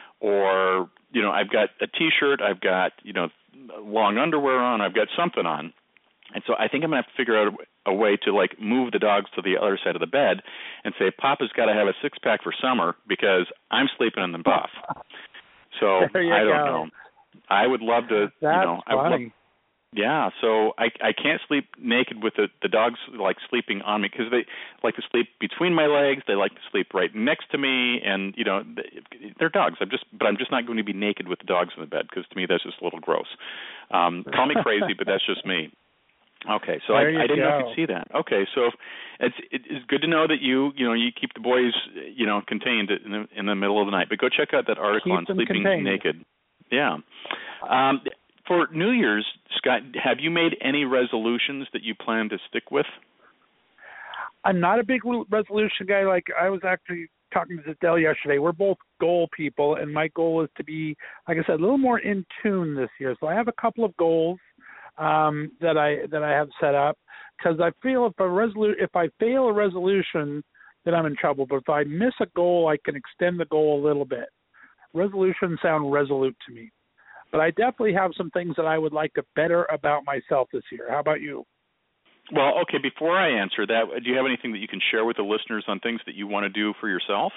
or, you know, I've got a T-shirt, I've got, you know, long underwear on, I've got something on. And so I think I'm going to have to figure out a, a way to, like, move the dogs to the other side of the bed and say, Papa's got to have a six-pack for summer because I'm sleeping in the buff. So I don't go. know. I would love to, That's you know. I would funny. love, yeah, so I I can't sleep naked with the, the dogs, like, sleeping on me because they like to sleep between my legs. They like to sleep right next to me, and, you know, they're dogs. I'm just, but I'm just not going to be naked with the dogs in the bed because to me that's just a little gross. Um, call me crazy, but that's just me. Okay, so I, I didn't go. know if you'd see that. Okay, so it's it's good to know that you you know you keep the boys you know contained in the in the middle of the night. But go check out that article keep on sleeping contained. naked. Yeah. Um, for New Year's, Scott, have you made any resolutions that you plan to stick with? I'm not a big resolution guy. Like I was actually talking to Dell yesterday. We're both goal people, and my goal is to be, like I said, a little more in tune this year. So I have a couple of goals um, that I that I have set up because I feel if a resolu- if I fail a resolution, then I'm in trouble. But if I miss a goal, I can extend the goal a little bit. Resolutions sound resolute to me. But I definitely have some things that I would like to better about myself this year. How about you? Well, okay, before I answer that, do you have anything that you can share with the listeners on things that you want to do for yourself?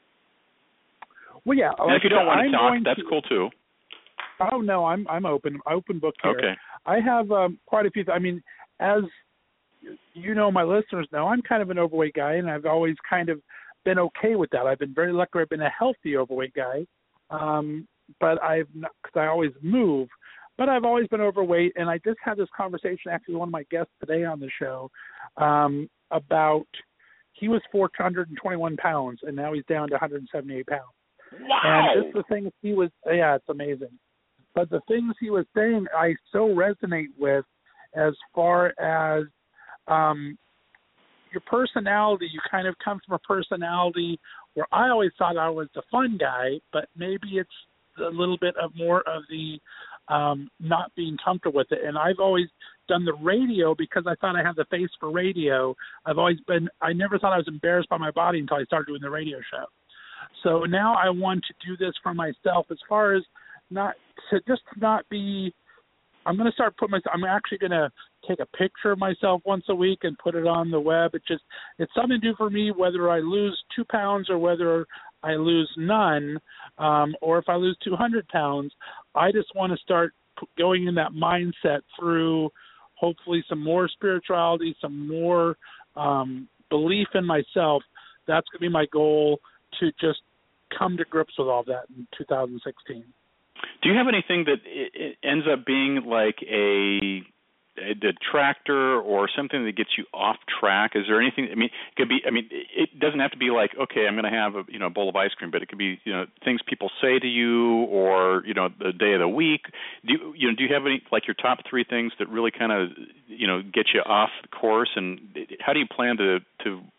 Well, yeah. And like if you don't want I'm to talk, that's to, cool too. Oh, no, I'm I'm open, open book here. Okay. I have um, quite a few, th- I mean, as you know, my listeners know, I'm kind of an overweight guy, and I've always kind of been okay with that. I've been very lucky. I've been a healthy overweight guy. Um, but I've not, because I always move, but I've always been overweight. And I just had this conversation actually with one of my guests today on the show um, about he was four hundred twenty-one pounds and now he's down to one hundred seventy-eight pounds. Wow. And just the things he was, yeah, it's amazing. But the things he was saying, I so resonate with as far as um, your personality. You kind of come from a personality where I always thought I was the fun guy, but maybe it's a little bit of more of the um, not being comfortable with it. And I've always done the radio because I thought I had the face for radio. I've always been, I never thought I was embarrassed by my body until I started doing the radio show. So now I want to do this for myself as far as not to just not be, I'm going to start putting myself, I'm actually going to take a picture of myself once a week and put it on the web. It just, it's something to do for me, whether I lose two pounds or whether I lose none, um, or if I lose two hundred pounds. I just want to start going in that mindset through hopefully some more spirituality, some more um, belief in myself. That's going to be my goal, to just come to grips with all that in two thousand sixteen. Do you have anything that it ends up being like a, a detractor or something that gets you off track? Is there anything? I mean, it could be. I mean, it doesn't have to be like, okay, I'm going to have a you know a bowl of ice cream, but it could be you know things people say to you, or you know the day of the week. Do you, you know? Do you have any like your top three things that really kind of you know get you off course? And how do you plan to to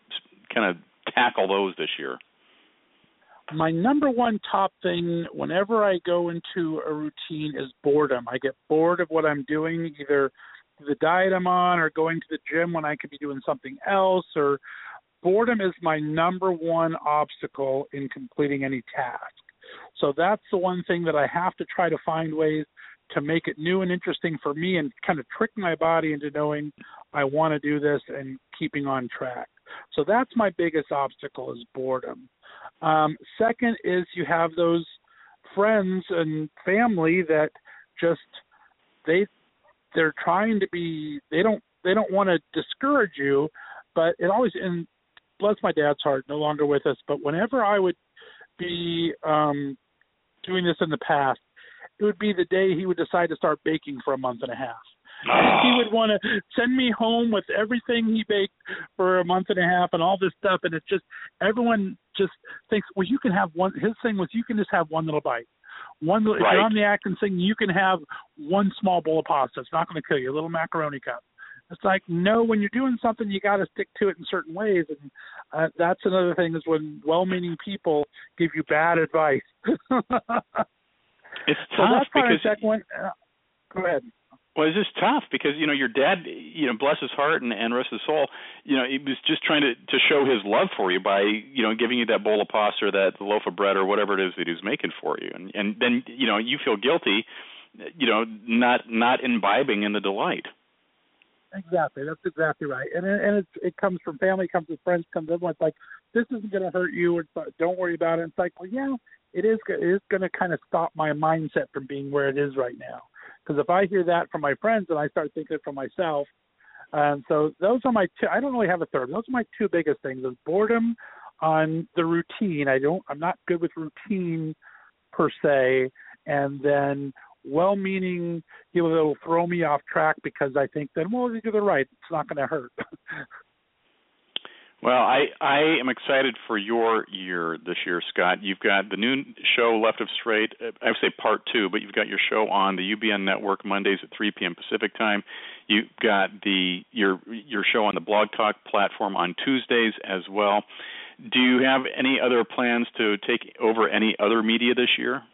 kind of tackle those this year? My number one top thing whenever I go into a routine is boredom. I get bored of what I'm doing, either the diet I'm on or going to the gym when I could be doing something else. Or boredom is my number one obstacle in completing any task. So that's the one thing that I have to try to find ways to make it new and interesting for me and kind of trick my body into knowing I want to do this and keeping on track. So that's my biggest obstacle is boredom. Um, second is you have those friends and family that just they they're trying to be they don't they don't want to discourage you, but it always and bless my dad's heart, no longer with us, but whenever I would be um, doing this in the past, it would be the day he would decide to start baking for a month and a half. And he would want to send me home with everything he baked for a month and a half and all this stuff. And it's just, everyone just thinks, well, you can have one. His thing was, you can just have one little bite. One, right. If you're on the Atkins thing, you can have one small bowl of pasta. It's not going to kill you. A little macaroni cup. It's like, no, when you're doing something, you got to stick to it in certain ways. And uh, that's another thing is when well-meaning people give you bad advice. It's so tough that's because second one. Uh, go ahead. Well, it's just tough because, you know, your dad, you know, bless his heart and, and rest his soul, you know, he was just trying to, to show his love for you by, you know, giving you that bowl of pasta or that loaf of bread or whatever it is that he was making for you. And, and then, you know, you feel guilty, you know, not not imbibing in the delight. Exactly. That's exactly right. And and it's, it comes from family, comes from friends, comes everyone's like, this isn't going to hurt you. Or don't worry about it. It's like, well, yeah, it is, it is going to kind of stop my mindset from being where it is right now. Because if I hear that from my friends, then I start thinking it for myself. And so those are my two. I don't really have a third. Those are my two biggest things: is boredom on the routine. I don't. I'm not good with routine per se, and then well-meaning people that will throw me off track because I think that, well, they're right. It's not going to hurt. Well, I, I am excited for your year this year, Scott. You've got the new show, Left of Straight, I would say part two, but you've got your show on the U B N Network Mondays at three p.m. Pacific time. You've got the your your show on the Blog Talk platform on Tuesdays as well. Do you have any other plans to take over any other media this year?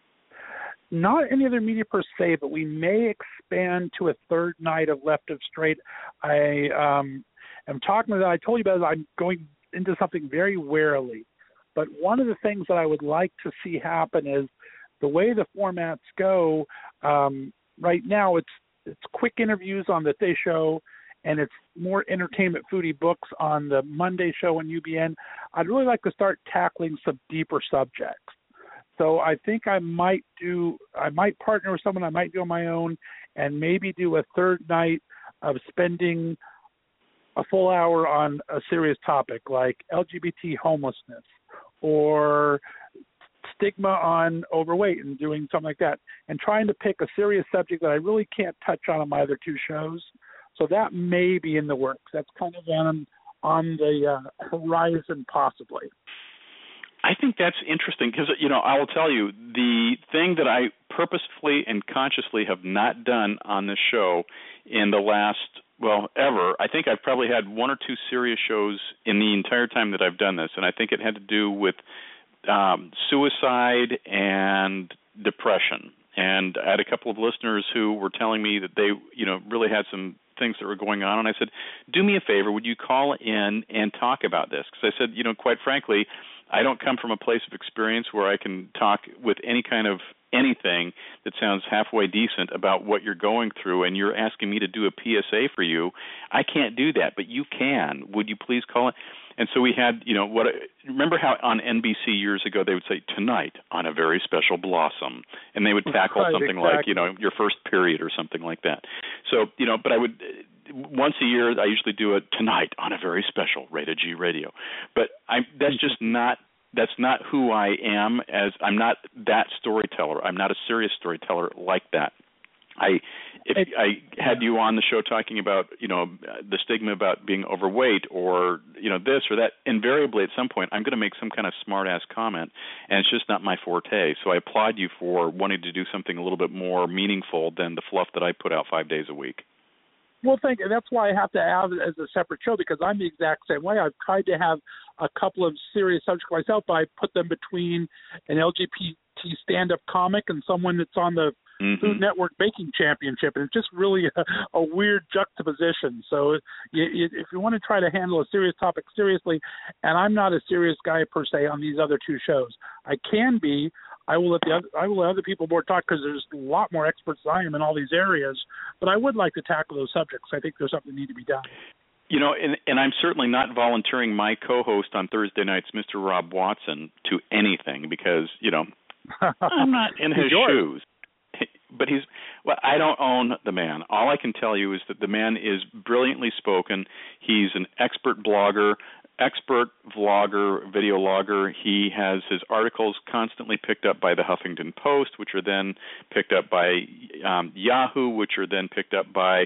Not any other media per se, but we may expand to a third night of Left of Straight. I um, am talking about, I told you about it, I'm going into something very warily. But one of the things that I would like to see happen is the way the formats go. Um, right now, it's it's quick interviews on the Today Show, and it's more entertainment foodie books on the Monday show on U B N. I'd really like to start tackling some deeper subjects. So I think I might do, I might partner with someone, I might do on my own, and maybe do a third night of spending a full hour on a serious topic like L G B T homelessness or stigma on overweight and doing something like that, and trying to pick a serious subject that I really can't touch on on my other two shows. So that may be in the works. That's kind of on, on the uh, horizon possibly. I think that's interesting because, you know, I will tell you, the thing that I purposefully and consciously have not done on this show in the last, well, ever, I think I've probably had one or two serious shows in the entire time that I've done this, and I think it had to do with um, suicide and depression. And I had a couple of listeners who were telling me that they, you know, really had some things that were going on, and I said, do me a favor, would you call in and talk about this? Because I said, you know, quite frankly, I don't come from a place of experience where I can talk with any kind of anything that sounds halfway decent about what you're going through, and you're asking me to do a P S A for you. I can't do that, but you can. Would you please call it? And so we had, you know, what? Remember how on N B C years ago they would say, tonight on a very special Blossom, and they would tackle right, something exactly. like, you know, your first period or something like that. So, you know, but I would, once a year I usually do it tonight on a very special Rated G Radio. But I that's just not, that's not who I am, as I'm not that storyteller. I'm not a serious storyteller like that. I if it, I had you on the show talking about, you know, the stigma about being overweight or, you know, this or that, invariably at some point I'm going to make some kind of smart-ass comment, and it's just not my forte. So I applaud you for wanting to do something a little bit more meaningful than the fluff that I put out five days a week. Well, thank you. That's why I have to have it as a separate show, because I'm the exact same way. I've tried to have a couple of serious subjects myself, but I put them between an L G B T stand-up comic and someone that's on the mm-hmm. Food Network Baking Championship, and it's just really a, a weird juxtaposition. So you, you, if you want to try to handle a serious topic seriously, and I'm not a serious guy per se on these other two shows, I can be. I will let the other, I will let other people more talk, because there's a lot more experts than I am in all these areas. But I would like to tackle those subjects. I think there's something that need to be done. You know, and, and I'm certainly not volunteering my co-host on Thursday nights, Mister Rob Watson, to anything, because, you know, I'm not in his shoes. But he's, well, I don't own the man. All I can tell you is that the man is brilliantly spoken. He's an expert blogger, expert vlogger, video logger. He has his articles constantly picked up by the Huffington Post, which are then picked up by um, Yahoo, which are then picked up by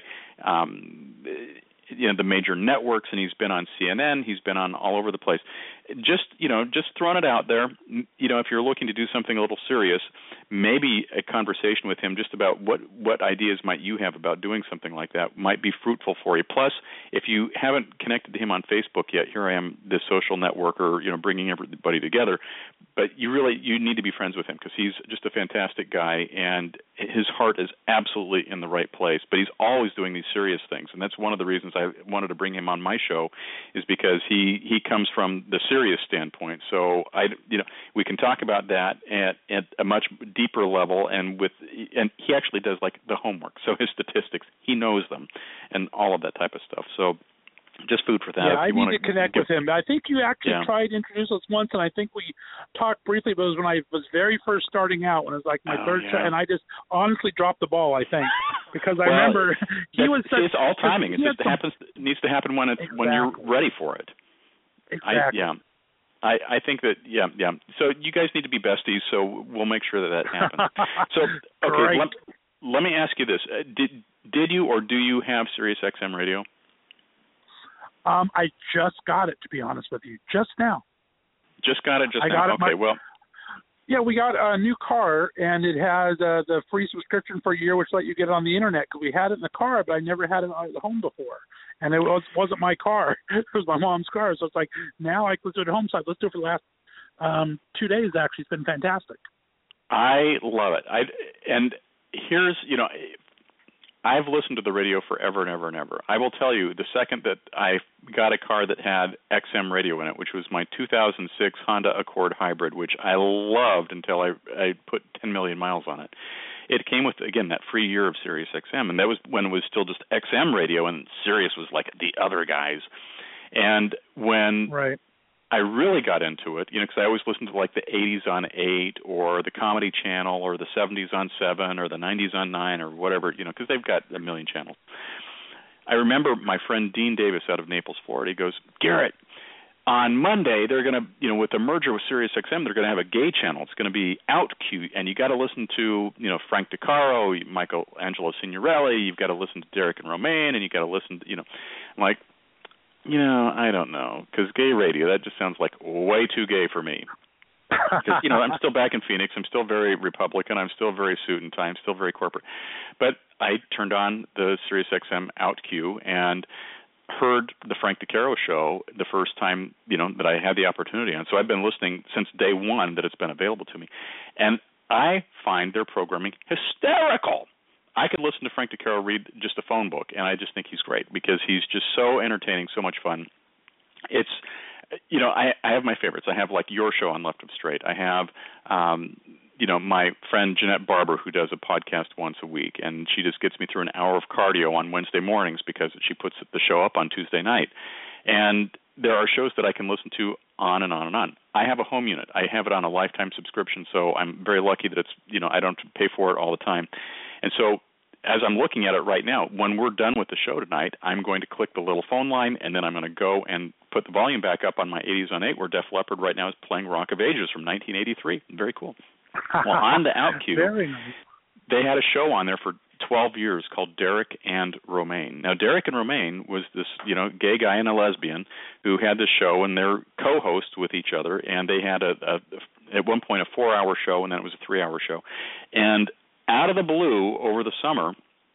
um, you know, the major networks, and he's been on C N N. He's been on all over the place. Just, you know, just throwing it out there, you know, if you're looking to do something a little serious, maybe a conversation with him just about what, what ideas might you have about doing something like that might be fruitful for you. Plus, if you haven't connected to him on Facebook yet, here I am, this social networker, you know, bringing everybody together. But you really, you need to be friends with him, because he's just a fantastic guy, and his heart is absolutely in the right place. But he's always doing these serious things, and that's one of the reasons I wanted to bring him on my show, is because he, he comes from the serious standpoint. So I, you know, we can talk about that at, at a much deeper level, and with, and he actually does like the homework. So his statistics, he knows them, and all of that type of stuff. So just food for that. Yeah, I need to connect with him. I think you actually yeah. tried to introduce us once, and I think we talked briefly, but it was when I was very first starting out, when it was like my oh, third yeah. show, and I just honestly dropped the ball, I think, because I well, remember he was such... It's all timing. It just some, happens, needs to happen when, it's, exactly. when you're ready for it. Exactly. I, yeah. I, I think that, yeah, yeah. So you guys need to be besties, so we'll make sure that that happens. So, okay, let, let me ask you this. Uh, did did you or do you have Sirius X M radio? Um, I just got it, to be honest with you, just now. Just got it just I now? Got it okay, my, well. Yeah, we got a new car, and it has uh, the free subscription for a year, which let you get it on the Internet, because we had it in the car, but I never had it at home before. And it was, wasn't my car. It was my mom's car. So it's like, now I can listen to it at home, so let's do it for the last um, two days, actually. It's been fantastic. I love it. I And here's, you know, I've listened to the radio forever and ever and ever. I will tell you, the second that I got a car that had X M radio in it, which was my two thousand six Honda Accord Hybrid, which I loved until I, I put ten million miles on it. It came with, again, that free year of Sirius X M, and that was when it was still just X M radio, and Sirius was like the other guys. And when right. I really got into it, you know, because I always listened to like the eighties on eight, or the Comedy Channel, or the seventies on seven, or the nineties on nine, or whatever, you know, because they've got a million channels. I remember my friend Dean Davis out of Naples, Florida. He goes, Garrett, on Monday they're going to, you know, with the merger with Sirius X M, they're going to have a gay channel. It's going to be OutQ, and you got to listen to, you know, Frank DeCaro, Michael Angelo Signorelli. You've got to listen to Derek and Romaine, and you got to listen to, you know, I'm like. You know, I don't know, because gay radio, that just sounds like way too gay for me. Because, you know, I'm still back in Phoenix. I'm still very Republican. I'm still very suit and tie. I'm still very corporate. But I turned on the Sirius X M OutQ and heard the Frank DeCaro show the first time, you know, that I had the opportunity on. So I've been listening since day one that it's been available to me. And I find their programming hysterical. I could listen to Frank DeCaro read just a phone book, and I just think he's great because he's just so entertaining, so much fun. It's, you know, I, I have my favorites. I have, like, your show on Left of Straight. I have, um, you know, my friend Jeanette Barber, who does a podcast once a week, and she just gets me through an hour of cardio on Wednesday mornings because she puts the show up on Tuesday night. And there are shows that I can listen to on and on and on. I have a home unit. I have it on a lifetime subscription, so I'm very lucky that it's, you know, I don't pay for it all the time. And so as I'm looking at it right now, when we're done with the show tonight, I'm going to click the little phone line, and then I'm going to go and put the volume back up on my eighties on eight, where Def Leppard right now is playing Rock of Ages from nineteen eighty-three. Very cool. Well, on the OutQ, Very nice. They had a show on there for twelve years called Derek and Romaine. Now, Derek and Romaine was this, you know, gay guy and a lesbian who had this show, and they're co-hosts with each other, and they had, a, a at one point, a four-hour show, and then it was a three-hour show. And out of the blue, over the summer,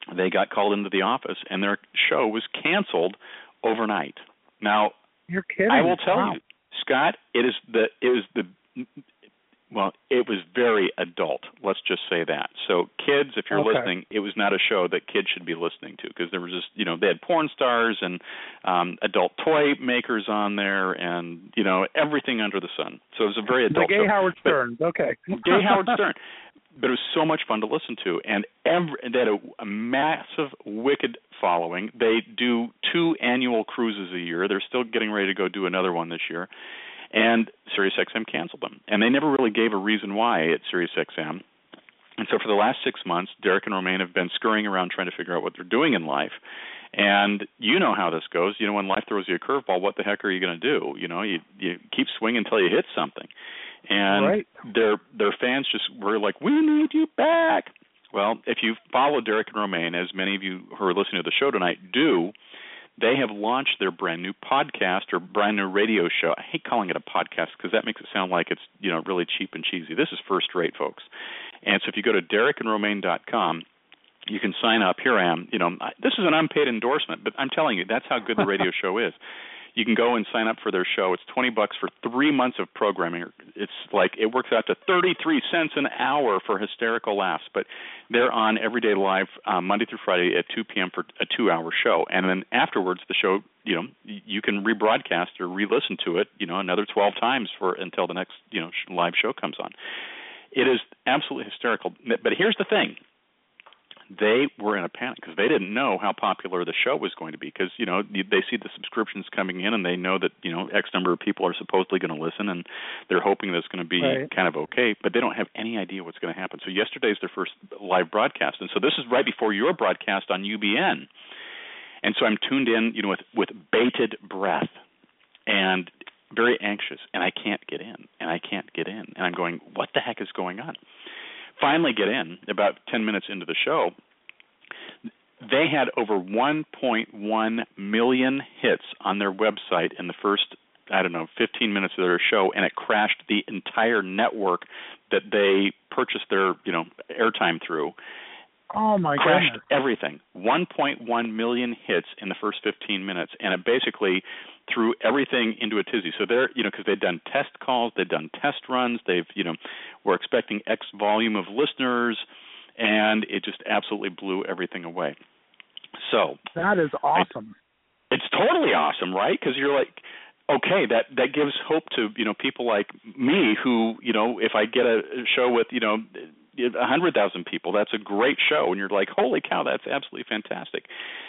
they got called into the office, and their show was canceled overnight. Now, you're kidding. I will tell wow. you, Scott, it is the it was the well, it was very adult. Let's just say that. So, kids, if you're okay. listening, it was not a show that kids should be listening to because there was just, you know, they had porn stars and um, adult toy makers on there, and you know everything under the sun. So it was a very adult the gay show. Howard Stern. But, okay. Gay Howard Stern. But it was so much fun to listen to, and every, they had a, a massive, wicked following. They do two annual cruises a year. They're still getting ready to go do another one this year, and SiriusXM canceled them. And they never really gave a reason why at SiriusXM. And so for the last six months, Derek and Romaine have been scurrying around trying to figure out what they're doing in life. And you know how this goes. You know, when life throws you a curveball, what the heck are you going to do? You know, you, you keep swinging until you hit something. And right. their their fans just were like, we need you back. Well, if you follow Derek and Romaine, as many of you who are listening to the show tonight do, they have launched their brand new podcast or brand new radio show. I hate calling it a podcast because that makes it sound like it's, you know, really cheap and cheesy. This is first rate, folks. And so if you go to derek and romaine dot com, you can sign up. Here I am. You know, this is an unpaid endorsement, but I'm telling you, that's how good the radio show is. You can go and sign up for their show. It's twenty bucks for three months of programming. It's like it works out to thirty-three cents an hour for hysterical laughs. But they're on Everyday Live um, Monday through Friday at two p.m. for a two-hour show. And then afterwards, the show, you know, you can rebroadcast or re-listen to it, you know, another twelve times for until the next, you know, live show comes on. It is absolutely hysterical. But here's the thing. They were in a panic because they didn't know how popular the show was going to be because, you know, they see the subscriptions coming in and they know that, you know, X number of people are supposedly going to listen and they're hoping that it's going to be right. kind of okay, but they don't have any idea what's going to happen. So yesterday's their first live broadcast, and so this is right before your broadcast on U B N. And so I'm tuned in, you know, with, with bated breath and very anxious, and I can't get in, and I can't get in. And I'm going, what the heck is going on? Finally get in, about ten minutes into the show. They had over one point one million hits on their website in the first, I don't know, fifteen minutes of their show, and it crashed the entire network that they purchased their, you know, airtime through. Oh, my crashed goodness. everything. one point one million hits in the first fifteen minutes, and it basically threw everything into a tizzy. So they're, you know, because they'd done test calls, they'd done test runs, they've, you know, were expecting X volume of listeners, and it just absolutely blew everything away. So that is awesome. I, it's totally awesome, right? Because you're like, okay, that that gives hope to, you know, people like me who, you know, if I get a show with, you know, one hundred thousand people, that's a great show, and you're like, holy cow, that's absolutely fantastic.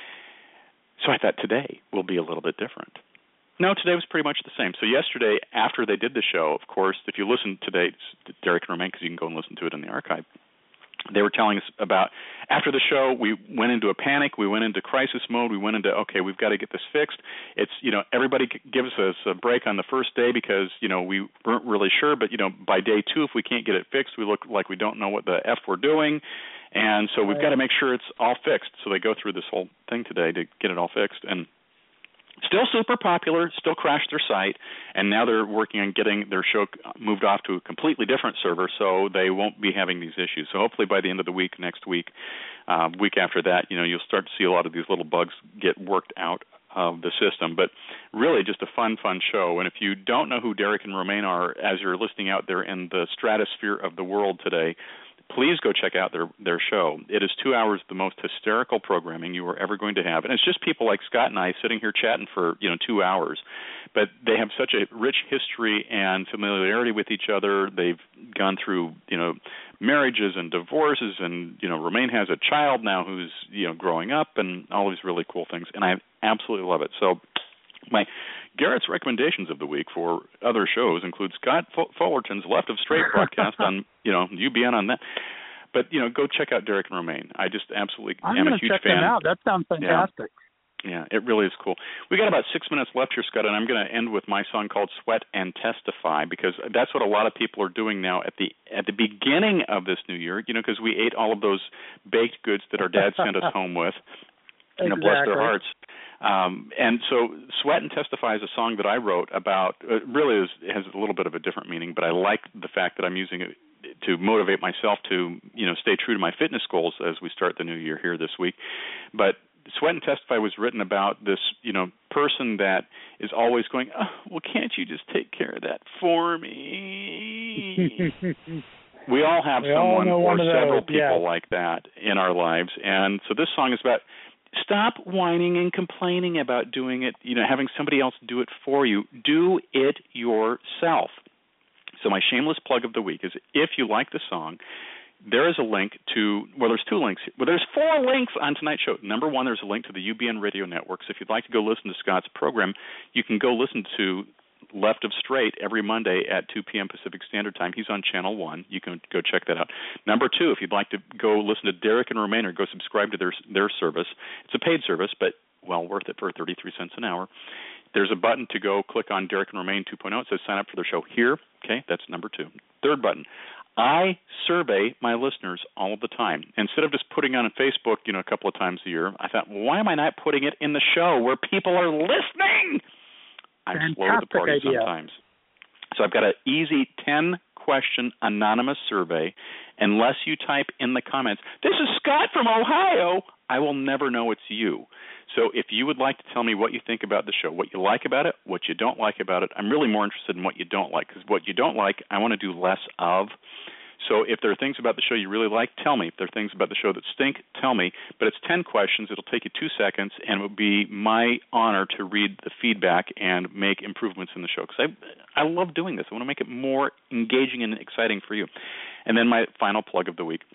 So I thought today will be a little bit different. No, today was pretty much the same. So yesterday, after they did the show, of course, if you listen today, it's Derek and Romaine, because you can go and listen to it in the archive, they were telling us about, after the show, we went into a panic, we went into crisis mode, we went into, okay, we've got to get this fixed. It's, you know, everybody gives us a break on the first day because, you know, we weren't really sure, but, you know, by day two, if we can't get it fixed, we look like we don't know what the F we're doing, and so we've got to make sure it's all fixed. So they go through this whole thing today to get it all fixed, and still super popular, still crashed their site, and now they're working on getting their show moved off to a completely different server so they won't be having these issues. So hopefully by the end of the week, next week, uh, week after that, you know, you'll start to see a lot of these little bugs get worked out of the system. But really just a fun, fun show. And if you don't know who Derek and Romaine are as you're listening out there in the stratosphere of the world today, please go check out their their show. It is two hours of the most hysterical programming you are ever going to have. And it's just people like Scott and I sitting here chatting for, you know, two hours. But they have such a rich history and familiarity with each other. They've gone through, you know, marriages and divorces. And, you know, Romaine has a child now who's, you know, growing up and all these really cool things. And I absolutely love it. So my Garrett's recommendations of the week for other shows include Scott Fullerton's Left of Straight broadcast on, you know, U B N on that. But, you know, go check out Derek and Romaine. I just absolutely I'm am a gonna huge check fan. them out. That sounds fantastic. Yeah. yeah, it really is cool. We got about six minutes left here, Scott, and I'm going to end with my song called Sweat and Testify, because that's what a lot of people are doing now at the at the beginning of this new year, you know, because we ate all of those baked goods that our dad sent us home with. You know, exactly. bless their hearts. Um, and so Sweat and Testify is a song that I wrote about, uh, really is, has a little bit of a different meaning, but I like the fact that I'm using it to motivate myself to, you know, stay true to my fitness goals as we start the new year here this week. But Sweat and Testify was written about this, you know, person that is always going, oh, well, can't you just take care of that for me? We all have we someone all or several those. people Yeah. like that in our lives. And so this song is about stop whining and complaining about doing it, you know, having somebody else do it for you. Do it yourself. So my shameless plug of the week is if you like the song, there is a link to, well, there's two links. Well, there's four links on tonight's show. Number one, there's a link to the U B N radio network. So if you'd like to go listen to Scott's program, you can go listen to Left of Straight every Monday at two p.m. Pacific Standard Time. He's on Channel one. You can go check that out. Number two, if you'd like to go listen to Derek and Romaine or go subscribe to their their service, it's a paid service, but well worth it for thirty-three cents an hour. There's a button to go click on Derek and Romaine two point oh. It says sign up for their show here. Okay, that's number two. Third button. I survey my listeners all the time. Instead of just putting it on Facebook, you know, a couple of times a year, I thought, well, why am I not putting it in the show where people are listening? I'm Fantastic slow to the party idea. sometimes. So I've got an easy ten-question anonymous survey. Unless you type in the comments, this is Scott from Ohio, I will never know it's you. So if you would like to tell me what you think about the show, what you like about it, what you don't like about it, I'm really more interested in what you don't like, because what you don't like, I want to do less of. So if there are things about the show you really like, tell me. If there are things about the show that stink, tell me. But it's ten questions. It'll take you two seconds, and it will be my honor to read the feedback and make improvements in the show, because I, I love doing this. I want to make it more engaging and exciting for you. And then my final plug of the week.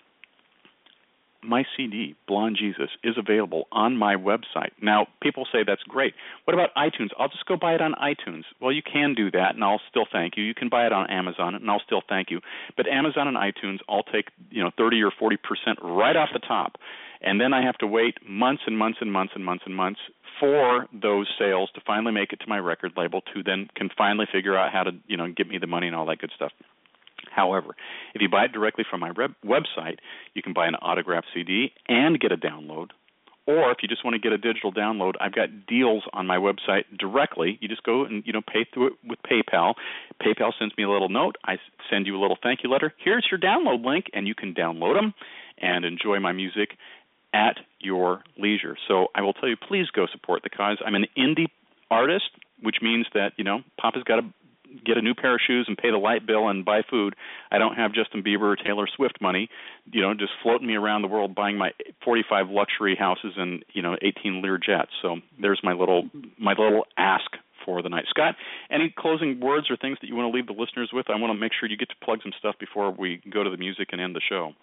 My C D, Blonde Jesus, is available on my website. Now, people say that's great. What about iTunes? I'll just go buy it on iTunes. Well, you can do that, and I'll still thank you. You can buy it on Amazon, and I'll still thank you. But Amazon and iTunes, I'll take, you know, thirty or forty percent right off the top, and then I have to wait months and months and months and months and months for those sales to finally make it to my record label, to then can finally figure out how to, you know, get me the money and all that good stuff. However, if you buy it directly from my web- website, you can buy an autographed C D and get a download. Or if you just want to get a digital download, I've got deals on my website directly. You just go and, you know, pay through it with PayPal. PayPal sends me a little note. I send you a little thank you letter. Here's your download link, and you can download them and enjoy my music at your leisure. So I will tell you, please go support the cause. I'm an indie artist, which means that, you know, Papa's got to get a new pair of shoes and pay the light bill and buy food. I don't have Justin Bieber or Taylor Swift money, you know, just floating me around the world buying my forty-five luxury houses and, you know, eighteen Lear jets. So there's my little my little ask for the night. Scott, any closing words or things that you want to leave the listeners with? I want to make sure you get to plug some stuff before we go to the music and end the show.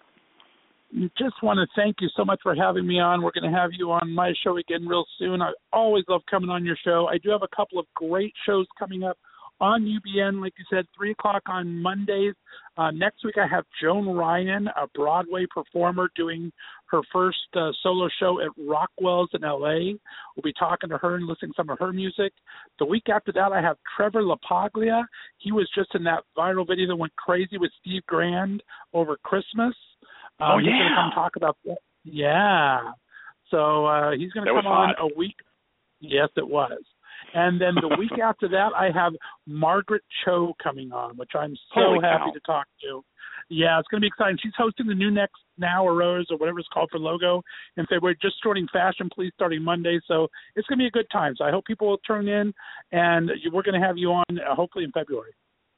Just want to thank you so much for having me on. We're going to have you on my show again real soon. I always love coming on your show. I do have a couple of great shows coming up on U B N, like you said, three o'clock on Mondays. Uh, next week I have Joan Ryan, a Broadway performer, doing her first uh, solo show at Rockwell's in L A. We'll be talking to her and listening to some of her music. The week after that I have Trevor LaPaglia. He was just in that viral video that went crazy with Steve Grand over Christmas. Um, oh, yeah. He's going to come talk about that. Yeah. So uh, he's going to come on a week. Yes, it was. And then the week after that, I have Margaret Cho coming on, which I'm so Holy happy cow. to talk to. Yeah, it's going to be exciting. She's hosting the new Next Now or Rose or whatever it's called for Logo in February, just starting Fashion Police starting Monday. So it's going to be a good time. So I hope people will turn in, and we're going to have you on uh, hopefully in February.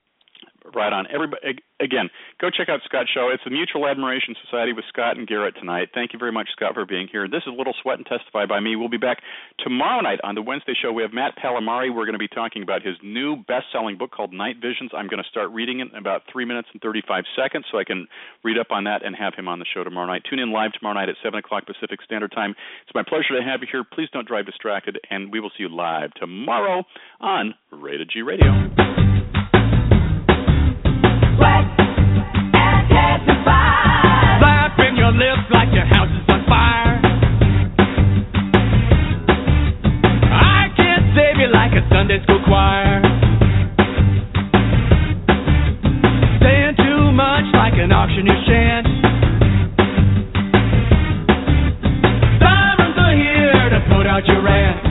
Right on. Everybody, again, go check out Scott's show. It's the Mutual Admiration Society with Scott and Garrett tonight. Thank you very much, Scott, for being here. This is Little Sweat and Testify by me. We'll be back tomorrow night on the Wednesday show. We have Matt Palomari. We're going to be talking about his new best-selling book called Night Visions. I'm going to start reading it in about three minutes and thirty-five seconds so I can read up on that and have him on the show tomorrow night. Tune in live tomorrow night at seven o'clock Pacific Standard Time. It's my pleasure to have you here. Please don't drive distracted, and we will see you live tomorrow on Rated G Radio. Slap in your lips like your house is on fire. I can't save you like a Sunday school choir. Saying too much like an auctioneer chant. Sirens are here to put out your rant.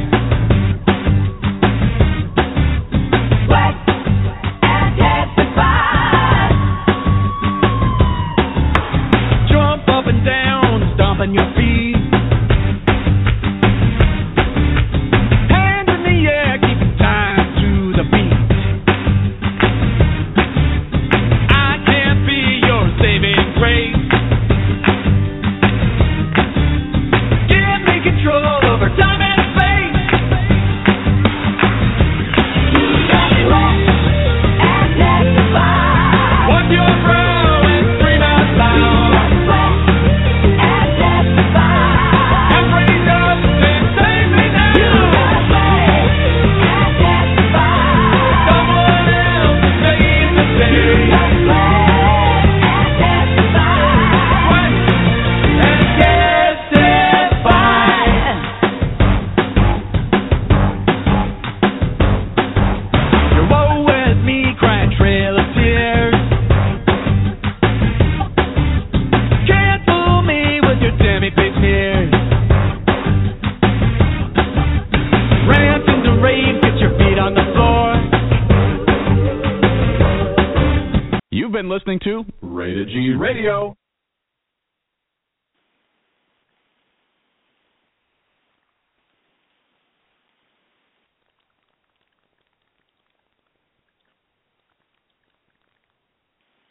Radio.